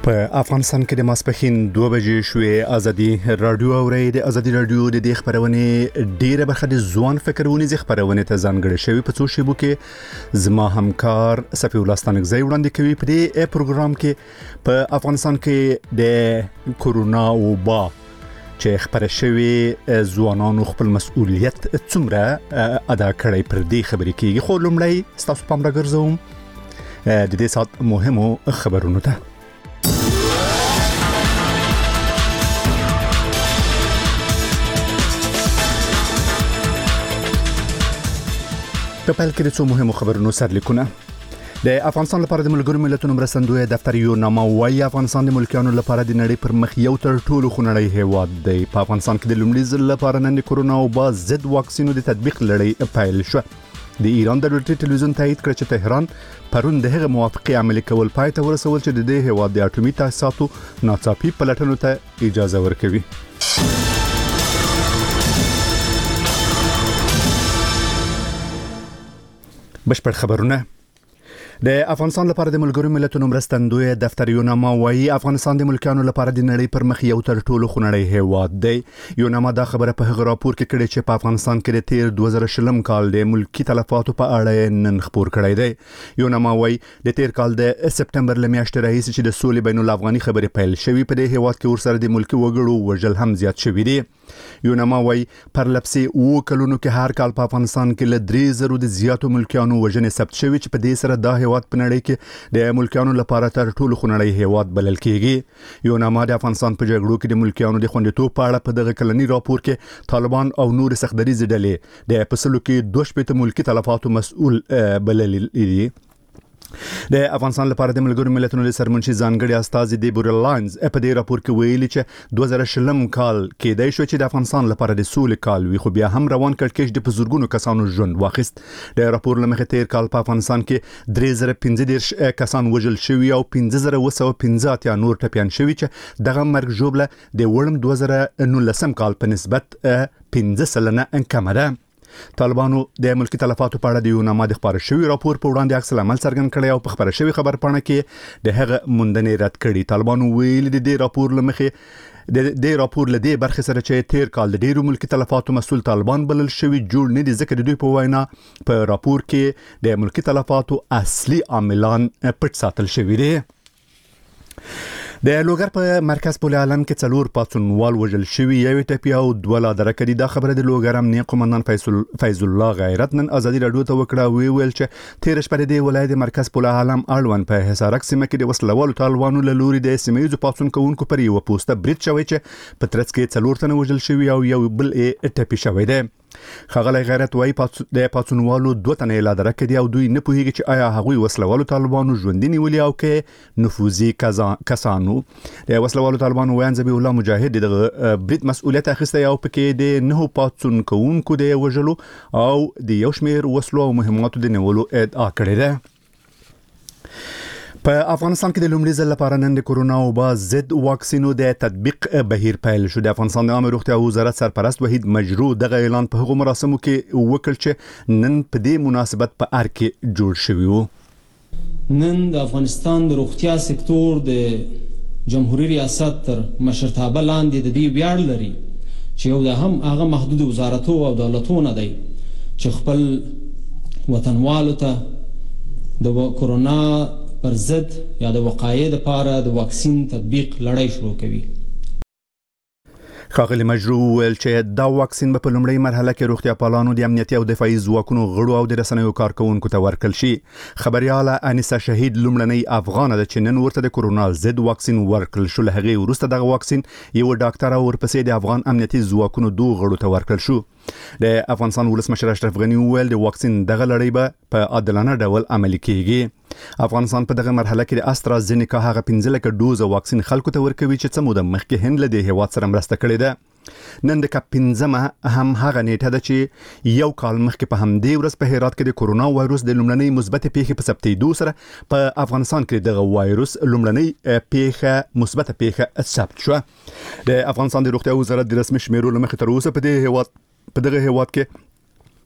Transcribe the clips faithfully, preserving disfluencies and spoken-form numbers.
په افغانستان کې د ماسپښین دوه بجې شوې ازادي رادیو اوري د ازادي رادیو د دې خبرونه ډیره برخه د ځوان فکرونې ز خبرونه ته ځانګړې شوی په څو شیبو کې زما همکار صفی الله ستانکزی وړاندې کوي په دې پروګرام کې په افغانستان کې د کورونا وبا چې خبره شوی ځوانانو خپل مسؤلیت څومره ادا کړی پر دې خبرې کېږي خو لومړی تاسو پام راګرځوم د دې سات مهمو خبرونو ته په پیل کې د څو مهمو خبرونو سرلیکونه د افغانستان لپاره د ملګرو ملتونو مرستندوی دفتر یو نامه وايي افغانستان د ملکیانو لپاره د نړۍ پر مخ یو تر ټولو خونړی هیواد دی په افغانستان کې د لومړي ځل لپاره نن د کورونا وبا ضد واکسینو د تطبیق لړۍ پیل شو د ایران د دولتي ټلویزیون تایید کړ چې تهران پرون د هغه موافقه عملي کول پای ته ورسول چې د دې هیواد د اټومي تاسیساتو ناڅاپي پلټنو ته اجازه ورکوي بشپړ خبرونه د افغانستان لپاره د ملګرو ملتونو مرستندوی دفتر یو نامه وايي افغانستان د ملکیانو لپاره د نړۍ پر مخ یو تر ټولو خونړی هیواد دی یو نامه دا خبره په هغه راپور کې کړې چې په افغانستان کې د تیر دوه زره شلم کال د ملکی تلفاتو په اړه نن خبر کړی دی یو نامه وايي د تیر کال د سپټمبر لمیاشتې راهیسې چې د سولې بین الافغاني خبرې پیل شوې په دې هیواد کې ورسره د ملکی وګړو وژل هم زیات شوی دی یو نامه وايي پر لپسې او کلونو کې هر کال په افغانستان کې ل درې زره د زیاتو ملکیانو وژنې ثبت شوی چې په دې سره دا هیواد په نړۍ کې د ملکیانو لپاره تر ټولو خونړی هیواد بلل کېږي یو نامه د افغانستان په جګړو کې د ملکیانو د خوندیتوب په اړه په دغه کلنی راپور کې طالبان او نور سختدریز ډلې د فصلو کې دوه شپږ ملکی تلفاتو مسؤل بلل دي د افغانستان لپاره د ملګرو ملتونو د سرمنشي ځانګړي استاذ دی بورلاینز په دې راپور کې ویلي چې دوه زره شلم کال کې د شو چې د افغانستان لپاره د سولې کال وي خو بیا هم روان کړکېچ د بزرګونو کسانو ژوند واخیست د راپور لمخې تیر کال په افغانستان کې درې زره پنځه دېرش کسان وژل شوي او پنځه زره اوه سوه پنځه اتیا نور ټپیان شوي چې دغه مرګ ژوبله د وړم دوه زره نولسم کال په نسبت پنځه سلنه کم ده طالبانو د ملکی تلفاتو په اړه د یو نامه د خبر شوی راپور په وړاندې عکس العمل څرګند کړی او په خبر شوی خبر پاڼه کې د هغه موندنې رد کړي طالبانو ویل د دې راپور لمخې د دې راپور لدې برخه سره چې تیر کال د ډیرو ملکی تلفاتو مسول طالبان بلل شوی جوړ نه دي ځکه د دوی په وینا په راپور کې د ملکی تلفاتو اصلي عاملان پټ ساتل شوی دي د لوګر په مرکز پول عالم کې څلور پاتونوال وژل شوی یو ټپی او دوه لا درکې دا خبره د لوګر امنیه قومندان فیض الله غیرت نن ازادي رادیو ته وکړه وی ویل چې تیر شپه د ولایت مرکز پول عالم اړوند په حصارک سیمه کې د وسلوالو طالبانو له لوري د سیمایي پاتون کوونکو پر یو پوسټه برید شوی چې په ترڅ کې څلور تنه وژل شوی او یو بل ټپی شوی دی خغلی غیرت وای د پاتونوالو دوه تنه لا درکې دی او دوی نه پوهیږي چې آیا هغوی وسلوالو طالبانو ژوندۍ نیولي او کې نفوذي کسانو د وسلوالو طالبانو ویان زبی الله مجاهد د برید مسؤلیت اخیسته او پکې د نه پاتون کوونکو د وژلو او د یو شمیر وسلو او مهماتو د نیولو ادعا کړې ده په افغانستان کې د لومړي ځل لپاره نن د کورونا وبا ضد واکسینو د تطبیق بهیر پیل شو د افغانستان د عامه روغتیا وزارت سرپرست وحید مجرو دغه اعلان په هغو مراسمو کې وکړ چې نن په دې مناسبت په ار کې جوړ شوی وو نن د افغانستان د روغتیا سکتور د جمهوریت ریاست تر مشرتابه لاندې د دې ویاړ لري چې یو د هم هغه محدود وزارتو او دولتونه دی چې خپل وطنوالو ته د کورونا پر ضد یا د وقایې لپاره د واکسین تطبیق لړۍ شروع کوي ښاغلی مجرو ویل چې دا واکسین په لومړۍ مرحله کې روغتیا پالانو د امنیتي او دفاعي ځواکونو غړو او د رسنیو کارکونکو ته ورکړل شي خبرياله انیسه شهید لومړنۍ افغانه د چنن ورته د کورونا ضد واکسین ورکړل شو له هغه وروسته دغه واکسین یو ډاکټر او ورپسې د افغان امنیتي ځواکونو دوه غړو ته ورکړل شو د افغانستان ولسمشر اشرف غنی ویل د واکسین دغه لړۍ به په عادلانه ډول عملي کیږي افغانستان په دغه مرحله کې د استرازینیکا هغه پنځه لکه ډوز واکسین خلکو ته ورکوي چې څه موده مخکې هند له دې هیواد سره مرسته کړې ده نن د پنځمه هم هغه نیټه ده چې یو کال مخکې په همدې ورځ په هرات کې د کورونا وایروس د لومړنۍ مثبت پیښې په ثبتېدو سره په افغانستان کې دغه وایروس لومړنۍ پیښه مثبت پیښه ثبت شو د افغانستان د روغتیا وزارت د رسمي شمیرو لمخې تر اوسه په دې هیواد په دغه هیواد کې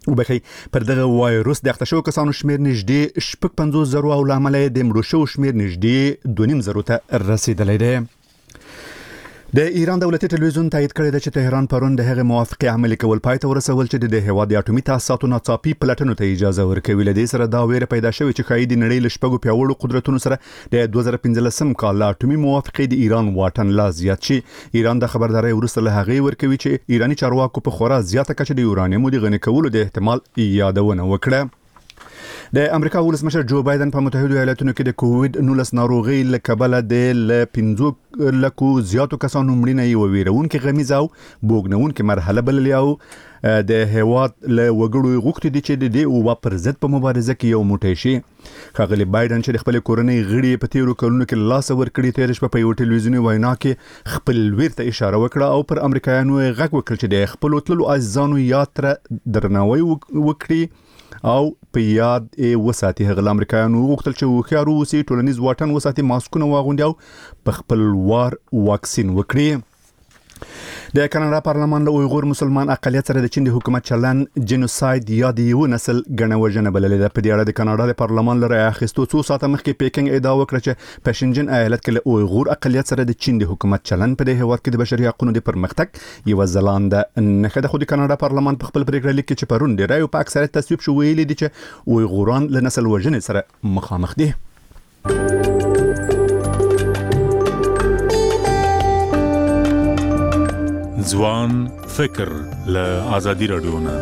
وبخي پر دغه وایروس د اختشو کسانو شمیر نږدې شپږ پنځوس زرو او لامل د مړو شو شمیر نږدې دوه نیم زرو ته رسیدلی دی. د ایران دولتي ټلویزیون تایید کړی دی چې تهران پرون د هغه موافقه عملي کول پای ته ورسول چې د هیواد اټومي تاسیساتو ناڅاپي پلټنو ته اجازه ورکوي. له دې سره دا ویره پیدا شوې چې ښایي د نړۍ له شپږو پیاوړو قدرتونو سره د دوه زره پنځلسم کال له اټومي موافقې د ایران واټن لا زیات شي. ایران د خبرداري وروسته له هغې ورکوي چې ایراني چارواکو په خورا زیاته کچه د یورانیمو د غني کولو د احتمال یادونه وکړه. د امریکا ولسمشر جو بایدن په متحده ایالاتونو کې د کووید نولس ناروغي له کبله د ل پنځو لکو زیاتو کسانو مړینه یو ویرونکي غمیزه او بوګنونکي مرحله بللې او د هیواد له وګړو غوښتي دي چې د دې او پر ضد په مبارزه کې یو موټی شي. ښاغلي بایدن چې د خپل کورنۍ غړي په تیرو کلونو کې لاس ورکړي تیر شپه په یو ټلویزیوني وینا کې خپل ویر ته اشاره وکړه او پر امریکایانو غږ وکړ چې د خپل تللو عزیزانو یاد تر درناوی وکړي او په یاد یې وساتي. هغه امریکایانو غوښتل چې هوښیار اوسي، ټولنیز واټن وساتي، ماسکونه واغوندي او په خپل وار واکسین وکړي. د کاناډا پارلمان له اویغور مسلمان اقلیت سره د چین د حکومت چلن جنوساید یا د یو نسل ګڼه وژنه بللې ده. په دې اړه د کاناډا د پارلمان له رایې اخیستو څو ساعته مخکې پیکنګ ادعا وکړه چې په شینجن ایالت کې له اویغور اقلیت سره د چین د حکومت چلن په دې هیواد کې د بشري حقوقو د پرمختګ یو ځلانده نښه ده. خو د کاناډا پارلمان په خپل پریکړه لیک کې چې پرون د رایو په اکثریت تصویب شو ویلي دي چې اویغوران له نسل وژنې سره مخامخ دي. ځوان فکر له آزادي رادیو نه.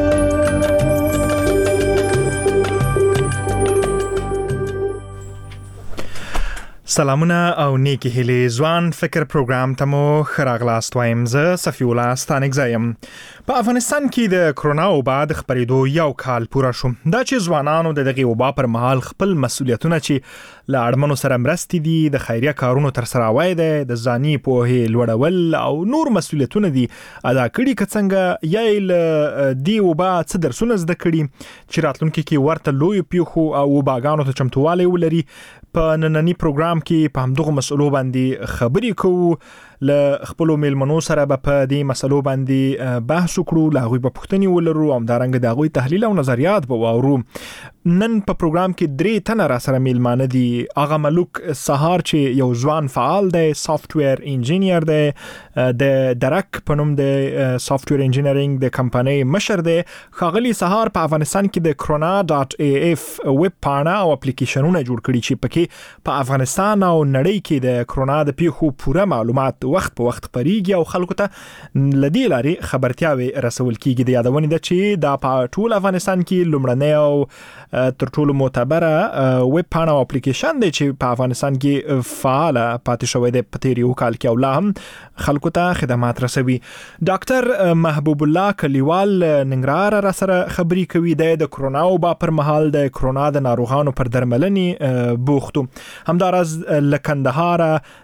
سلامونه او نیکی هیلې. ځوان فکر پروګرام ته مو خراغلاست وایم. زه صفی الله ستانکزایم. په افغانستان کې د کرونا وبا د خپرېدو یو کال پوره شو. دا چې ځوانانو د دغه وبا پر مهال خپل مسؤلیتونه چې له اړمنو سره مرستې دي، د خیریه کارونو تر سره وای دي، د ځاني پوهې لوړول او نور مسؤلیتونه دي ادا کړي. که څنګه یا له دی وبا څه درسونه زده کړي چې راتلونکي کې ورته لوی پیښو او وباګانو ته چمتووالی ولري. په نننی پروګرام کې په همدغه مسؤلو باندې خبرې کوو. له خپل میلمنو سره به په دې مسلو باندې بحث وکړو، له هغوی به پوښتنې ولرو او همدارنګه د هغوی تحلیل او نظریات به واورو. نن په پروګرام کې درې تنه را سره میلمانه دي. آغا ملوک سهار چې یو ځوان فعال دی، سافټویر انجینیر دی، د درک په نوم د سافټویر انجینرینګ د کمپنۍ مشر دی. ښاغلي سهار په افغانستان کې د کرونا ډاټ ای اف ویب پاڼه او اپلیکیشنونه جوړ کړي چې پکې په افغانستان او نړۍ کې د کرونا د پیښو پوره معلومات وخت په وخت خپریږي او خلکو ته لدی لاري خبرتیاوي رسول کیږي. د یادونه ده چې دا په ټول افغانستان کې لومړنی او تر ټولو معتبره ویب پاڼه او اپلیکیشن دی چې په افغانستان کې فعال پاتې شوی دی په تیر یو کال کې او لا هم خلکو ته خدمات رسوي. ډاکټر محبوب الله کلیوال ننګرهار را سره خبري کوي. د کرونا وبا پر مهال د کرونا د ناروغانو پر درملنې بوختو. همدارز لکندهار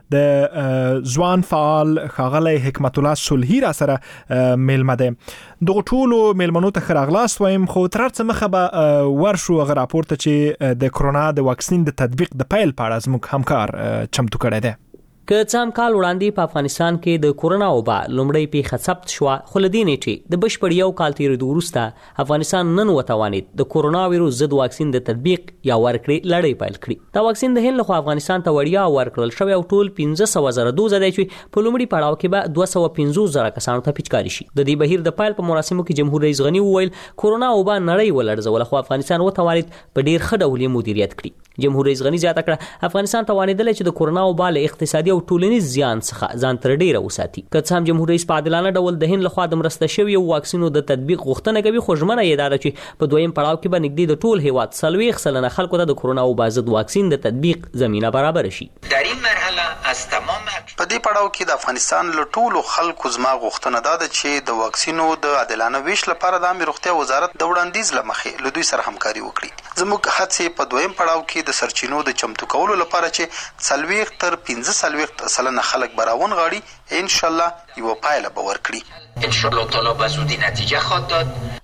د ځوان فعال ښاغلی حکمت الله صلحي را سره میلمه دی. دغه ټولو میلمنو ته ښه راغلاست وایم. خو تر هر څه مخه به ورشو هغه راپور ته چې د کرونا د واکسین د تطبیق د پیل په اړه زموږ همکار چمتو کړی دی. که څه هم کال وړاندې په افغانستان کې د کورونا وبا لومړی پیښه ثبت شوه، خو له دې نیټې د بشپړ یو کال تېرېدو وروسته افغانستان نن وتوانید د کورونا ویروس ضد واکسین د تطبیق یا ورکړې لړۍ پیل کړي. دا واکسین د هند لخوا افغانستان ته وړیا ورکړل شوی او ټول پنځه سوه زره دوزه دی چې په لومړي پړاو کې به دوه سوه پنځوس زره کسانو ته پیچکاري شي. د دې بهیر د پیل په مراسمو کې جمهور رئیس غني وویل کورونا وبا نړۍ ولړزوله خو افغانستان وتوانید په ډیر ښه ډول یې مدیریت کړي. جمهور رئیس غني زیاته کړه افغانستان توانیدلی چې د کورونا وبا له اقتصادي او ټولنیز زیان څخه ځان تر ډیره وساتي. که څه هم جمهور رئیس په عادلانه ډول د هند لخوا د مرسته شویو واکسینو د تطبیق غوښتنه کوي، خو ژمنه یې ده چې په دویم پړاو کې به نږدې د ټول هیواد څلوېښت سلنه خلکو ته د کورونا وبا ضد واکسین د تطبیق زمینه برابر شي. در این مرحله از تمام په دې پړاو کې د افغانستان له ټولو خلکو زما غوښتنه ده چې د واکسینو د عادلانه ویش لپاره د عامه روغتیا وزارت د وړاندیز له مخې له دوی سره همکاري وکړي. زموږ هڅې په دویم پړاو کې د سرچینو د چمتو کولو لپاره چې څلوېښت تر پنځه څلوېښت سلنه خلک به راونغاړي، انشاءالله یوه پایله به ورکړي. انشاءالله تعالی به زودی نتیجه خواهد داد.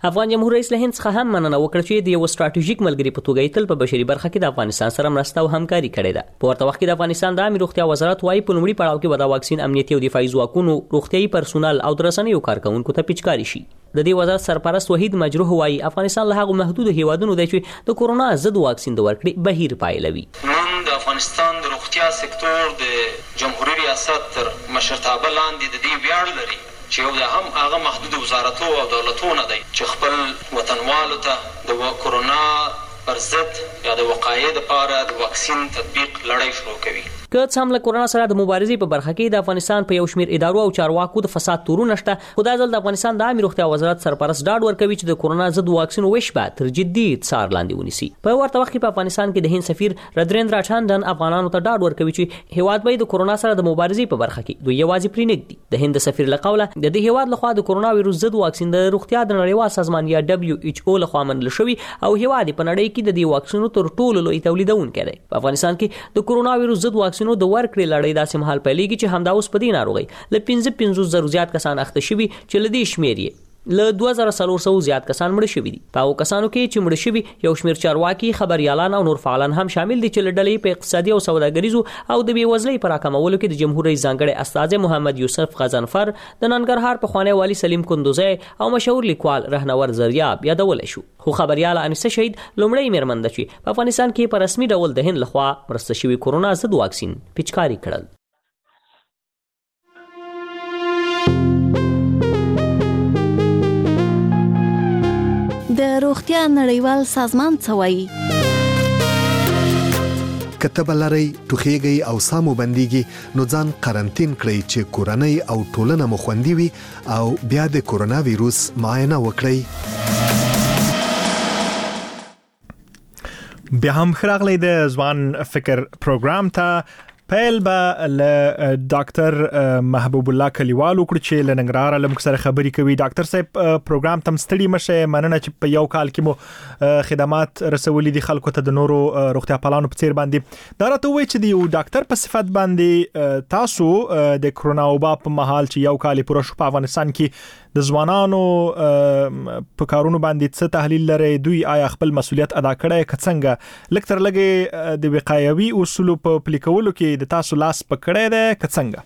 افغان جمهور رئیس له هند څخه هم مننه وکړه چې د یو ستراتیژیک ملګری په توګه تل په بشري برخه کې د افغانستان سره مرسته او همکاري کړې ده. په ورته وخت کې د افغانستان د عامه روغتیا وزارت وايي په لومړي پړاو کې به د واکسین امنیتي او دفاعي ځواکونو، روغتيایي پرسونل او د رسنیو کارکونکو ته پیچکاري شي. د دې وزارت سرپرست وحید مجروح وايي افغانستان له هغو محدود هیوادونو دی چې د کورونا ضد واکسین د ورکړې بهیر پایلوي. نن د افغانستان د روغتیا سکتور د جمهوریت ریاست تر مشرتابه لاندې د دې ویاړ لري چې یو د هم هغه محدود وزارتونو او دولتونو دی چې خپل وطنوالو ته د کورونا پر ضد یا د وقایې لپاره د واکسین تطبیق لړۍ شروع کوي. که څه هم له کورونا سره د مبارزې په برخه کې د افغانستان په یو شمېر ادارو او چارواکو د فساد تورونه شته، خو دا ځل د افغانستان د عامه روغتیا وزارت سرپرست ډاډ ورکوي چې د کورونا ضد واکسین ویش به تر جدي څار لاندې ونیسي. په ورته وخت کې په افغانستان کې د هند سفیر ردریندرا چاندن افغانانو ته ډاډ ورکوي چې هیواد به د کورونا سره د مبارزې په برخه کې دوی یوازې پرې نږدي. د هند سفیر له قوله د دې هیواد لخوا د کورونا وایروس ضد واکسین د روغتیا د نړیوال سازمان یا دبليو ایچ او لخوا منل شوی او هیواد په نړۍ کې د دې واکسینو تر ټولو لوی تولیدونکی دی. په افغانستان کې د کورونا وایروس ضد واکسینو د ورکړې لړۍ داسې مهال پیلېږي چې همدا اوس په دې ناروغۍ له پنځه پنځوس زرو زیات کسان اخته شوي چې له دې شمېر یې له دوه زره څلور سوه زیات کسان مړه شوي دي. په هغو کسانو کې چې مړه شوي یو شمېر چارواکي، خبریالان او نور فعالان هم شامل دي چې له ډلې په اقتصادي او سوداګریزو او د بېوزلۍ په راکمولو کې د جمهور رئیس ځانګړی استازی محمد یوسف غضنفر، د ننګرهار پخوانی والي سلیم کندوزی او مشهور لیکوال رهنور زریاب یادولی شو. خو خبریاله انیسه شهید لومړی مېرمن ده چې په افغانستان کې په رسمي ډول د هند لخوا مرسته شوي کورونا ضد واکسین پیچکاري کړل. د روغتیا نړیوال سازمان څه وایي؟ کته بلری ټوخیږي او سامو بنديږي نو ځان قرنټین کړئ چې کورنۍ او ټولنه مو خوندي وي او بیا د کورونا وایروس معاینه وکړئ. بیا هم خراغلی د ځوان فکر پروګرام ته پیل به له ډاکټر محبوب الله کلیوال وکړو چې له ننګرهار له موږ سره خبرې کوي. ډاکټر صاحب پروګرام تم ستړي مشه، مننه چې په یو کال کې مو خدمات رسولي دي خلکو ته د نورو روغتیا پالانو په څیر باندې. دا راته وایي چې د یو ډاکټر په صفت باندې تاسو د کورونا وبا په مهال چې یو کال پوره شو په افغانستان کې د ځوانانو په کارونو باندې څه تحلیل لري؟ دوی آیا خپل مسولیت ادا کړی که څنګه؟ لکه تر لږه د وقایوي اصولو په پلي کولو کې د تاسو لاس پکړی دی که څنګه؟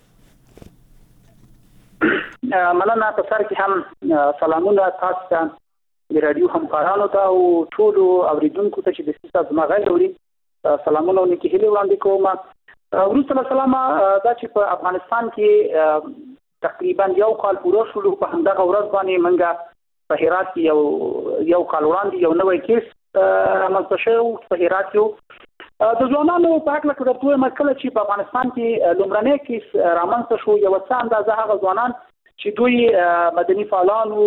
مننه. په سر کې هم سلامونه تاسو ته، د رادیو همکارانو ته او ټولو اوریدونکو ته چې د سیسه زما غږ اوري سلامونه او نیکې هیلې وړاندې کوم. وروسته له سلامه دا چې په افغانستان کې تقریبا یو کال پوره شو، په همدغه ورځ باندې منګه په هرات کې یو یو کال وړاندې یو نوی کیس رامنځته شو په هرات کې. د ځوانانو په هکله که درته ووایم کله چې په افغانستان کې لومړنی کیس رامنځته شو یو څه اندازه هغه ځوانان چې دوی مدني فعالانو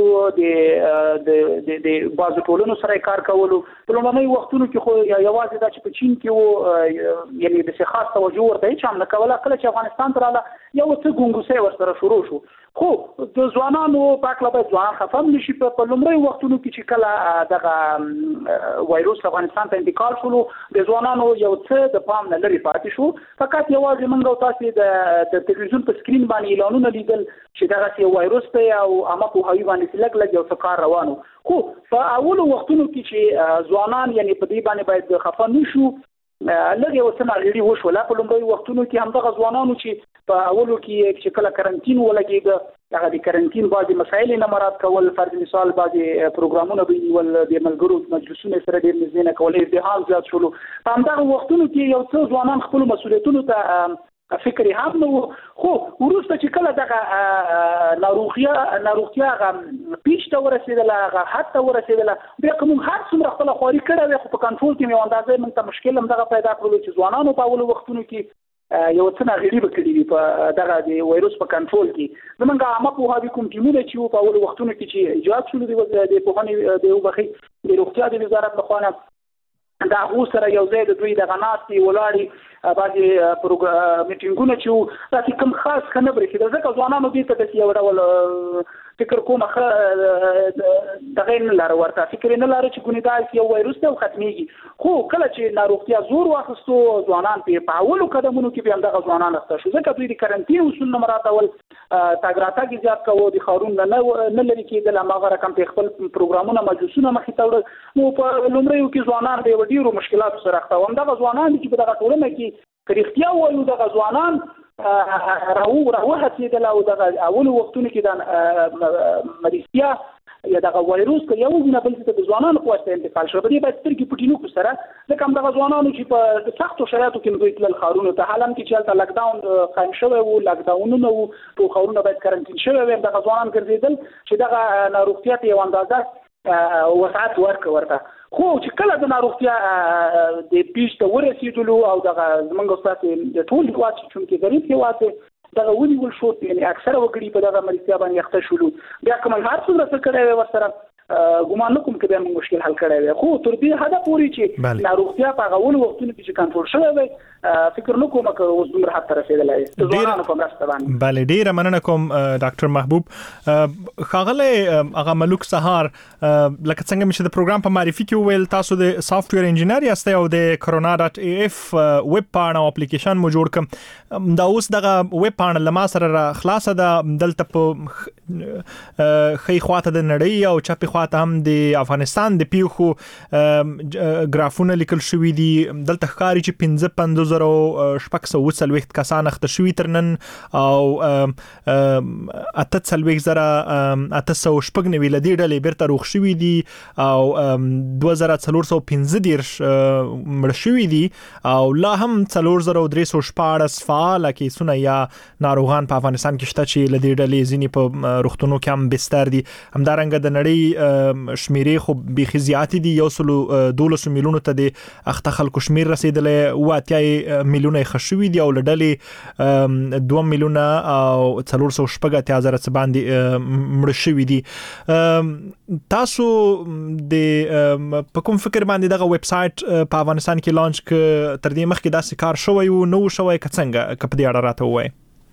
د د د بعضو ټولنو سره کار کولو په لومړنیو وختونو کې خو یوازې دا چې په چین کې و یعنې داسې خاص توجه ورته هېچ هم نه کوله. کله چې افغانستان ته راغله یو څه ګونګوسۍ ورسره شروع شو، خو د ځوانانو په هکله باید ځوانان خفه هم نه شي. په لومړیو وختونو کې چې کله دغه وایروس افغانستان ته انتقال شولو د ځوانانو یو څه د پام نه لرې پاتې شو. فقط یوازې موږ او تاسې د تلویزیون په سکرین باندې اعلانونه لیدل چې دغسې یو وایروس دی او عامه پوهاوي باندې لږ لږ یو څه کار روان و. خو په اولو وختونو کې چې ځوانان یعنې په دې باندې باید خفه نه شو، لږ یو څه ناغېړي وشوله. په لومړیو وختونو کې همدغه ځوانانو چې په اولو کې چې کله کرنټین ولګېده هغه د کرنټین بعضې مسایل یې نه مراعات کول، فرض مثال بعضې پروګرامونه به یې نیول، د ملګرو مجلسونه سره ډېر نږدې نه کول، ازدحام زیات شولو. په همدغه وختونو کې یو څه ځوانان خپلو مسؤلیتونو ته فکر یې هم نه و. خو وروسته چې کله دغه ناروغیا ناروغتیا هغه پیچ ته ورسېدله، هغه حد ته ورسېدله، بیا که موږ هر څومره خپله خواري کړې وې خو په کنټرول کې مې یو اندازه موږ ته مشکل همدغه پیدا کړلو چې ځوانانو په اولو وختونو کې یو څه ناغېړي به کړي دي په دغه د وایروس په کنټرول کې. زموږ عامه پوهاوي کوم ټیمونه چې وو په اولو وختونو کې چې ایجاد شولو د پوهنې د وبخښئ د روغتیا د وزارت لخوا نه د هغو سره یو ځای د دوی دغه ناستې ولاړې بعضې میټینګونه چې وو داسې کوم خاص ښه نه برېښېدل، ځکه ځوانانو دې ته داسې یو ډول فکر کومه ښه دغه یې نه لاره ورته فکر یې نه لاره چې ګونې دا یو وایروس دی او ختمېږي. خو کله چې ناروغتیا زور واخیستو ځوانان پې په اولو قدمونو کې بیا همدغه ځوانان اخته شو، ځکه دوی د کرنټین اصول نه مراعاتول، تاګ راتګ زیات کوو د خارون نه نه لري کېدل هغه رقم په خپل پروګرامونه مجلسونه مخې ته وړل نو په لومړیو کې ځوانان د ډیرو مشکلاتو سره اخته وو همدغه ځوانان چې په دغه ټولنه کې که رښتیا ووایو دغه ځوانان راو راوهڅېدل او دغه اولو وختونو کې د مریضتیا یا دغه وایروس که یو نه بل څه د ځوانانو په واسطه انتقال شو په دې باید سترګې پټې نه کړو سره ځکه همدغه ځوانانو چې په سختو شرایطو کې دوی تلل ښارونو ته حالا کې چې هلته لاکډاون قایم شوی وو لاکډاونونه وو ټول ښارونه باید کرنټین شوی وي همدغه ځوانان ګرځېدل چې دغه ناروغتیا ته یو اندازه وسعت ورکړه ورته خو چې کله د ناروغتیا د پیش ته ورسېدلو او دغه زموږ ستاسې د ټول هېواد چې چونکې غریب هېواد دی دغه ونیول شو یعنې اکثره وګړي په دغه مریضتیا باندې اخته شولو بیا که موږ هر څومره څه کړی وی ورسره ګمان نه کوم که بیا موږ مشکل حل کړی وی خو تر دې حده پورې چې ناروغتیا په هغه اولو وختونو کې چې کنټرول شوی وی فکر نه کوم که اوس دومره حد ته رسېدلی د ځوانانو په مرسته باندې بله ډېره مننه کوم ډاکټر محبوب ښاغلی هغه ملوک سهار لکه څنګه مې چې د پروګرام په معرفي کې وویل تاسو د سافټویر انجینر یاستئ او د کرونا ډاټ ای اف ویب پاڼه او اپلیکیشن مو جوړ کړم دا اوس دغه ویب پاڼه له ما سره را خلاصه ده دلته په ښۍ خواته د نړۍ او چپې خواته هم د افغانستان د پیښو ګرافونه لیکل شوي دي دلته ښکاري چې پنځه پنځوس زره شپږ سوه اووه څلوېښت کسان اخته شوي تر نن او اته څلوېښت زره اته سوه شپږ نوي له دې ډلې بیرته روغ شوي دي او دوه زره څلور سوه پنځه دېرش مړه شوي دي او لا هم څلور زره درې سوه شپاړس فعاله کیسونه یا ناروغان په افغانستان کې شته چې له دې ډلې ځینې په روغتونو کې هم بستر دي همدارنګه د نړۍ شمیرې خو بیخي زیاتې دي یو سلو دولسو میلیونو ته د اخته خلکو شمیر رسېدلی اووه اتیا میلیونه یې ښه شوي دي او له ډلې دوه میلیونه او څلور سوه شپږ اتیا زره څه باندې مړه شوي دي تاسو د په کوم فکر باندې دغه ویب سایټ په افغانستان کې لانچ ک تر دې مخکې داسې کار شوی و نو شوی که څنګه که په دې اړه راته ووایئ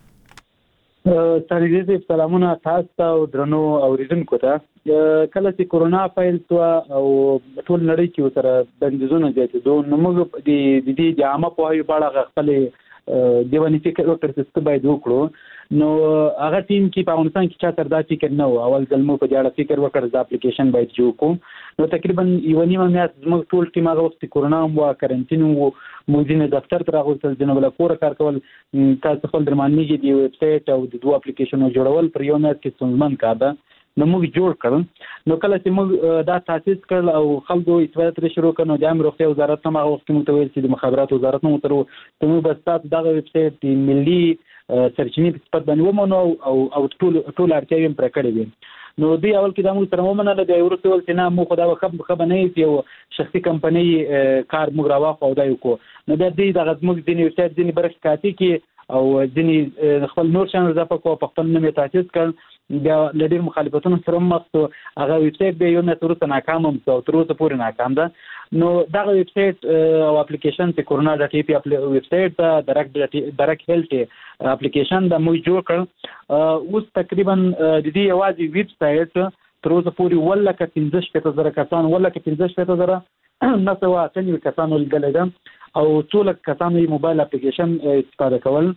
تاسو سلامونه تاسو ته او درنو اوریدونکو ته کله چې کورونا پیل شو او ټول نړۍ کې وتره بندیزونه زیاتېدو نو موږ د دې د عامه پوهاوي په اړه خپل دیواني فکر وکړ چې باید وکړو نو هغه ټیم کې په افغانستان کې چا تر دا فکر نه و اول ځل مو په دې اړه فکر وکړ چې اپلیکیشن باید جوړ کړو نو تقریبا یو نیمه میاشت زموږ ټول ټیم هغه وخت کورونا و کرنټین و موږ ځینې دفتر ته راغوستل ځینې بله کوره کار کول تاسو خپل درمانېږي د ویب سایټ او د دوه اپلیکیشنو جوړول پر یو میاشت کې ستونزمن کار ده نو موږ جوړ کړل نو کله چې موږ دا تاسیس کړل او خلکو استفاده ترې شروع کړ نو د عامه روغتیا وزارت هم هغه وخت موږ ته ویل چې د مخابراتو وزارت هم ورته ته موږ به ستاسو دغه ویب سایټ د ملي سرچینې په صفت باندې ومنو او او ټول ټول اړتیاوې هم پوره کړې وي نو دوی اول کې دا موږ سره ومنله بیا یې وروسته ویل چې نه موږ خو دا به ښه به نه یو شخصي کمپنۍ کار موږ راواخلو او دا یې وکړو نو بیا دوی دغه زموږ ځینې ویب سایټ ځینې برخې کاپي کړي او ځینې خپل نور شیان اضافه کړو په خپل نوم یې تاسیس کړ بیا له ډېر مخالفتونو سره مخ شو هغه ویب سایټ بیا یو میاشت وروسته ناکام هم شو او تر اوسه پورې ناکام ده نو دغه ویب سایټ او اپلیکیشن چې کورونا ډاټ ای پی ویب سایټ ده درک درک هیلث اپلیکیشن د موږ جوړ کړ اوس تقریبا د دې یوازې ویب سایټ تر اوسه پورې اووه لکه پنځه شپېته زره کسان اووه لکه پنځه شپېته زره نه سوه اته نوي کسانو لیدلی ده او څو لکه کسانو یې موبایل اپلیکیشن استفاده کول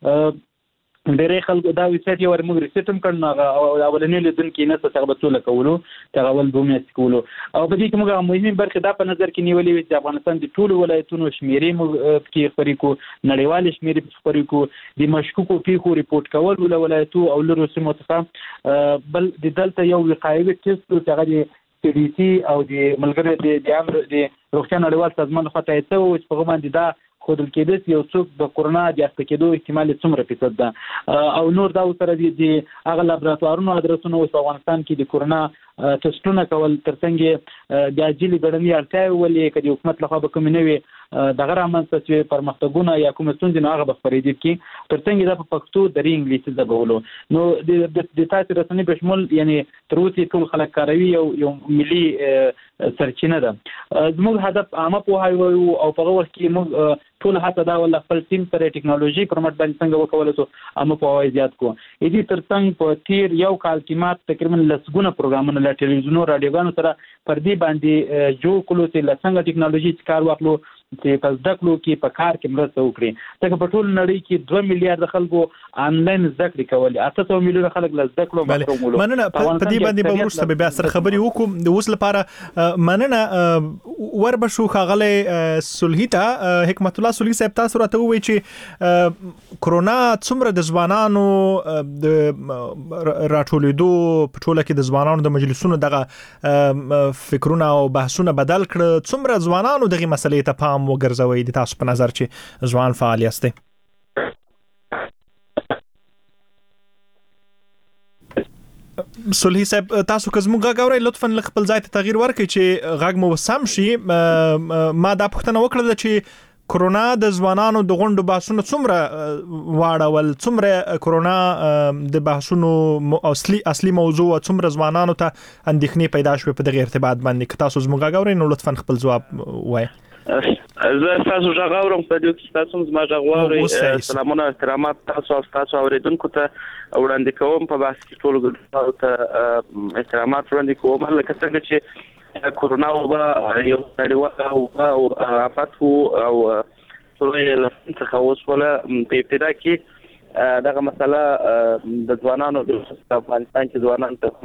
ډېری خلکو دا ویب سایټ یې ور موږ ریسیټ هم کړ نو هغه اولنی لیدونکي نه څه هغه به څو لکه ولو چې هغه اول دوه میاشتې کولو او په دې کې موږ هغه مهمې برخې دا په نظر کې نیولې وې چې افغانستان د ټولو ولایتونو شمېرې موږ پکې خپرې کړو نړیوالې شمېرې پکې خپرې کړو د مشکوکو پیښو ریپورټ کول له ولایتو او لرو سیمو څخه بل د دلته یو وقایوي ټیسټ چې هغه د سی ډي سي او د ملګرو د عامه د روغتیا نړیوال سازمان لخوا تایید شوی و چې په هغه باندې دا ښودل کېده چې یو څوک د کورونا د اخته کېدو احتمال یې څومره فیصد ده او نور دا ورسره د هغه لابراتوارونو ادرسونه اوس په افغانستان کې د کورونا ټسټونه کول تر څنګ د عاجلې ګړنۍ اړتیاوې ولې که د حکومت لخوا به کومې نه وي دغه رامنځته شوې پرمختګونه یا کومې ستونزې نو هغه به خپرېدل کړي تر څنګ دا په پښتو درې انګلیسي ژبه ولو نو د تاسې رسنۍ په شمول یعنې تر اوسه ټول خلک کاروي یو یو ملي سرچینه ده زموږ هدف عامه پوهاوی او په هغه وخت کې موږ ټول هڅه دا ولا خپل ټیم سره ټیکنالوژي پرمټ باندې څنګه وکولای شو عامه پوهاوی زیات کو دې ترڅنګ په تیر یو کال کې مات تقریبا لسګونه پروګرامونه له ټلویزیونو رادیوګانو سره پر دې باندې جوړ کړو چې څنګه ټیکنالوژي کار واخلو چې په زده کړو کې په کار کې مرسته وکړي. ځکه په ټول نړۍ کې دوه میلیارډ خلکو آنلاین زده کړې کولې، اته سوه میلیونه خلک له زده کړو محروم ول. مننه. په دې باندې به وروسته بیا سره خبرې وکړو. د اوس لپاره مننه وربشو خاغله صلحي ته حکمت الله صلحي صاحب تاسو راته ووایي چې کرونا څومره د ځوانانو د راټولېدو په ټوله کې د ځوانانو د مجلسونو دغه فکرونه او بحثونه بدل کړ، څومره ځوانانو دغه مسلې ته پام وګرځوي د تاسو په نظر چې ځوان فعال یاست؟ صلحي صاحب تاسو که زموږ غږ اورئ لطفا خپل ځای ته تغییر ورکړئ چې غږ مو سم شي. ما دا پوښتنه وکړه چې کرونا د ځوانانو د غونډو بحثونو څومره واړول، څومره کرونا د بحثونو اصلي اصلي موضوع او څومره ځوانانو ته اندېښنې پیدا شوې په دغه ارتباط باندې. که تاسو زموږ غږ اورئ نو لطفا خپل ځواب ووایئ. زه تاسو غږ اورم په دې کې تاسو زما غږ واورئ. سلامونه احترامات تاسو او تاسو اوریدونکو ته وړاندې کوم. په بحث کې ټول ګډون ته احترامات وړاندې کوم. لکه څنګه چې کرونا وبا یو نړیواله او آفت او ټولې له څخه وسوله په ابتدا کې دغه مسله د ځوانانو د افغانستان کې ځوانان ته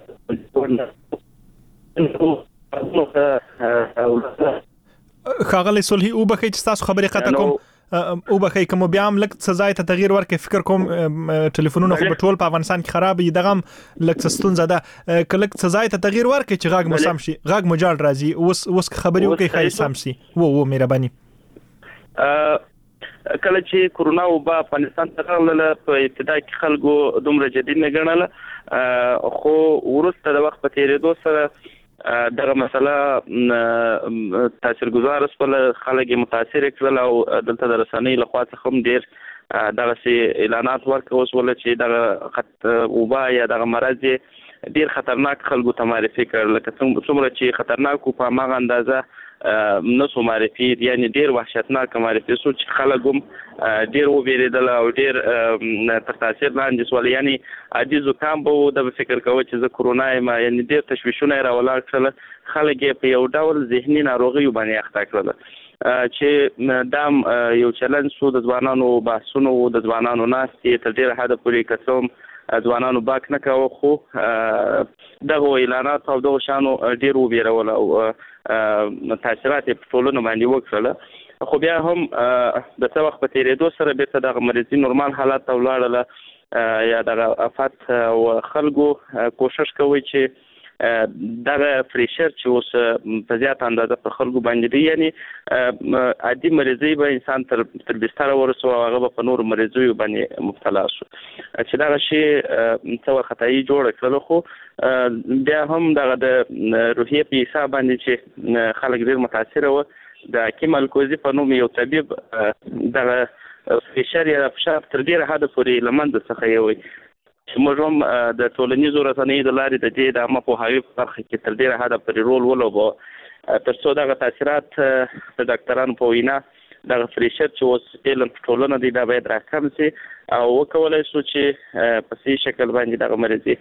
خاغلی صلحي او بخې چې تاسو خبرې قطع کوم او بخې کوم بیا هم لک سزا ته تغییر ورکې فکر کوم ټلیفونونه خو په ټول په افغانستان کې خراب دي، دغه لک ستونزه ده کله سزا ته تغییر ورکې چې غاګ مو سم شي. غاګ مو جوړ راځي. اوس اوس خبرې وکړي خای سم شي. وو وو مهرباني. کله چې کرونا وبا افغانستان ته راغله په ابتدا کې خلکو دومره جدي نه ګڼله، خو وروسته د وخت په تیریدو سره دغه مسله تاثیرګذار سول، خلک متاثر کړل او دلته د رسنۍ له خوا څخه هم ډیر دغه سي اعلانات ورکول چې دغه خط وبا یا دغه مرض ډیر خطرناک خلکو ته معرفي کړل. لکه څومره چې خطرناک په هغه اندازه نسو معرفي، یعنی ډیر وحشتناک معرفي سو چې خلک هم ډیر وبېریدل او ډیر تر تاثیر لاندې سول. یعنی عادي زکام به د فکر کوي چې زه کرونا یم، یعنی ډیر تشویشونه راولاړ کړل. خلک په یو ډول ذهني ناروغي باندې اخته کړل چې دام یو چلنج سو د ځوانانو بحثونو د ځوانانو ناستې تر ډیر حد پورې کڅوم ځوانانو باک نه کاوه، خو دغه اعلانات او دغه شانو ډیر وبېرول او تاثیرات په ټولنه باندې وکړل. خو بیا هم د څه وخت په تیریدو سره بیرته دغه مرضي نورمال حالت ته ولاړله یا دغه افات او خلکو کوشش کوي چې دغه فریشر چې اوس په زیات اندازه په خلکو باندې دی، یعنی عادي مرضی به انسان تر تر بستر ورسو او هغه په نور مرضیو باندې مبتلا شو چې دغه شی څو خطای جوړ کړل. خو بیا هم دغه د روحیه په حساب باندې چې خلک ډیر متاثر و، د حکیم الکوزی په نوم یو طبيب دغه فریشر یا فشار تر ډیره حد پورې لمند څخه یوي موږ هم د ټولنیزو رسنیو د لارې د دې د عامه پوهاوي په برخه کې تر ډیره حده پورې رول ولوباوه تر څو دغه تاثیرات د ډاکټرانو په وینا دغه فریشر چې اوس علم په ټولنه دی دا باید راکم شي او وکولای شو چې په سي شکل باندې دغه مرضی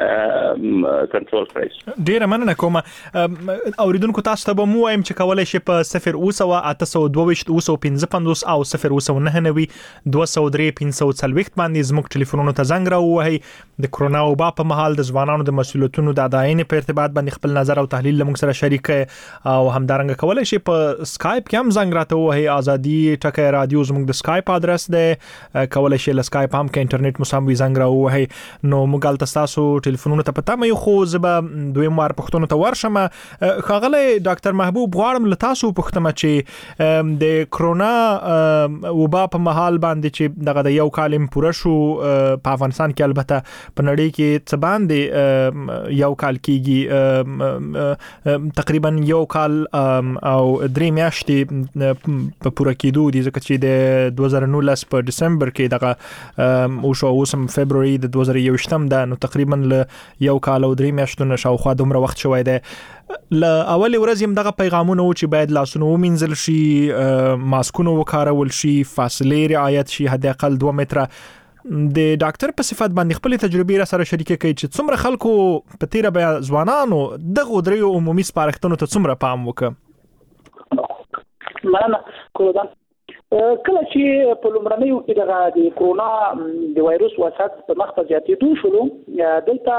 کنټرول کړي. ډیره مننه کوم. اوریدونکو تاسو ته به مو وایم چې کولای شي په صفر اوسه اته سوه دوه ویشت اوسه پنځه پنځوس او صفر اوسه نهه نوي دوه سوه درې پنځه سوه څلوېښت باندې زموږ ټلیفونونو ته زنګ راووهئ. د کرونا وبا په مهال د ځوانانو د مسؤلیتونو د اداینې په ارتباط باندې خپل نظر او تحلیل لمږ سره شریک او همدارنګه کولای شي په سکایپ کې هم زنګ راته ووهئ. ازادي ټکی رادیو زموږ د سکایپ ادرس دی، کولای شي له سکایپ هم کې انټرنیټ مو سم وي زنګ راووهئ. نو موږ هلته ستاسو ټلیفونونو ته پته مې خو زه به دویم وار پوښتنو ته ورشم. ښاغلی ډاکټر محبوب غواړم له تاسو وپوښتمه چې د کرونا وبا په مهال باندې چې دغه د یو کال پوره شو په افغانستان کې، البته په نړۍ کې څه باندې یو کال کېږي، تقریبا یو کال او درې میاشتې په پوره کېدو دي، ځکه چې د دوه زره نولس په ډسمبر کې دغه او شو اوسم فبروري د دوه زره یوویشتم ده، نو تقریبا له یو کال او درې میاشتو نه شاوخوا دومره وخت شوی دی. له اولې ورځې هم دغه پیغامونه و چې باید لاسونه ومینځل شي، ماسکونه وکارول شي، فاصلې رعایت شي، حد اقل دوه متره. د ډاکټر په صفت باندې خپل تجربې را سره شریکه کوي چې څومره خلکو په تیره بیا ځوانانو دغه دریو عمومي سپارښتنو ته څومره پام وکړي. مننه کورودان. کله چې په لومړنیو کې دغه د کرونا د وایروس وسات په مخ په زیاتېدو شولو دلته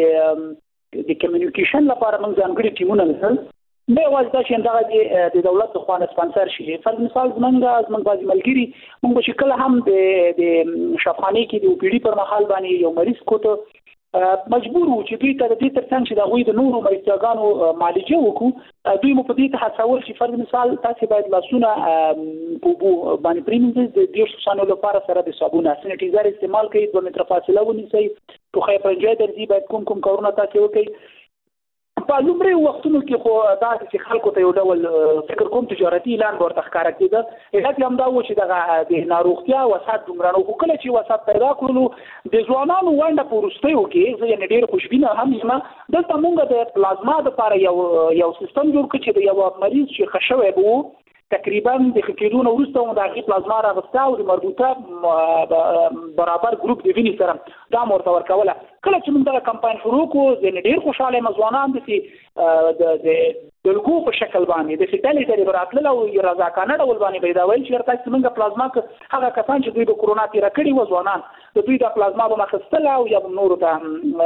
د د کمیونیکیشن لپاره موږ ځانګړي ټیمونه لرل. به واسطه چې دغه د دولت د خوانه سپانسر شي. فرض مثال زمونږ زمونږ بعضی ملګری موږ چې کله هم د د شفاخانه کې د او پی ډي پر مهال باندې یو مریض کوته مجبور وو چې دوی ته د دې ترڅنګ چې د غوي د نورو مریضانو معالجه وکړو دوی مو په دې ته هڅول چې فرض مثال تاسو باید لاسونه په بو باندې پریمینځ د دې شانو لپاره سره د صابون سانیټایزر استعمال کړئ دوه متره فاصله ونیسئ په خې پرنجای درځي باید کوم کوم کارونه تاسو وکړئ. په لومړي وختونو کې خو دا چې خلکو ته یو ډول فکر کوم تجارتي اعلان ورته ښکارا کېده علت هم دا و چې دغه د ناروغتیا وسات دومره نو کله چې وسات پیدا کړلو د ځوانانو ونده په وروستیو کې زه یې ډېر خوشبینه هم یم دلته موږ د پلازما لپاره یو یو سیستم جوړ کړ چې د یو مریض چې خښوي وو تقریبا د خکېدون وروسته هم د هغې پلازما راغسته او د مربوطه برابر ګروپ د وینې سره دا ورته ورکوله. کله چې موږ دغه کمپاین شروع کړو ځینې ډېر خوشحاله یم ځوانان داسې د دلګو په شکل باندې داسې ډلې ډلې به راتلل او رضاکانه ډول باندې به یې دا ویل چې تاسو زموږ پلازما هغه کسان چې دوی به کرونا تېره کړې وه ځوانان د دوی دا پلازما به اخیستله او یا به نورو ته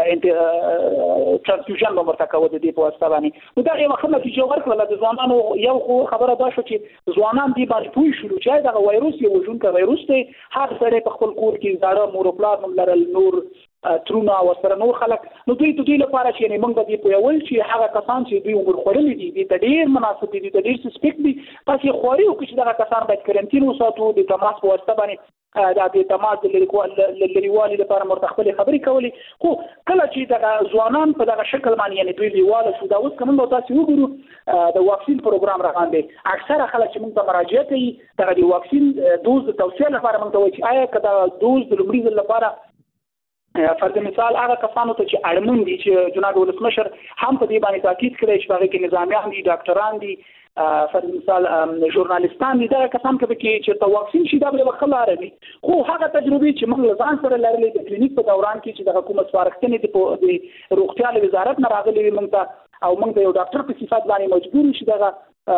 ټرانسفیوژن به ورته کوه د دې په واسطه باندې. نو دغه یوه ښه نتیجه ورکړله د ځوانانو. یو خو خبره دا شوه چې ځوانان دې باندې پوه شول چې دغه وایروس یو وژونکی وایروس دی. هر سړی په خپل کور کې زاړه مور او پلار هم لرل نور ترونه او سره نور خلک نو دوی ته دوی لپاره چې یعنې موږ به دې پوهول چې هغه کسان چې دوی عمر خوړلي دي دې ته ډېر مناسب دي دې ته ډېر سسپیکټ دي تاسو یې خواري وکړئ چې دغه کسان باید کرنټین وساتو د تماس په واسطه باندې دا د تماس د لرېوالي لپاره ورته خپلې خبرې کولې. خو کله چې دغه ځوانان په دغه شکل باندې یعنې دوی لیواله شو دا اوس که موږ تاسو وګورو د واکسین پروګرام رغاندې اکثره خلک چې موږ ته مراجعه کوي دغه د واکسین دوز د توصیه لپاره موږ ته وایي چې آیا که دا دوز د لومړي ځل لپاره فرض مثال هغه کسانو ته چې اړمن دي چې جناب ولسمشر هم په دې باندې تاکید کړی چې هغه کې نظامیان دي ډاکټران دي فرض مثال ژورنالیستان دي دغه کسان کې چې ته واکسین شي دا به وخت لاره وي. خو هغه تجربې چې موږ ځان سره لرلې د کلینیک په دوران کې چې د حکومت سپارښتنې دي د روغتیا له وزارت نه راغلي موږ ته او موږ د یو ډاکټر په صفت باندې مجبور شو دغه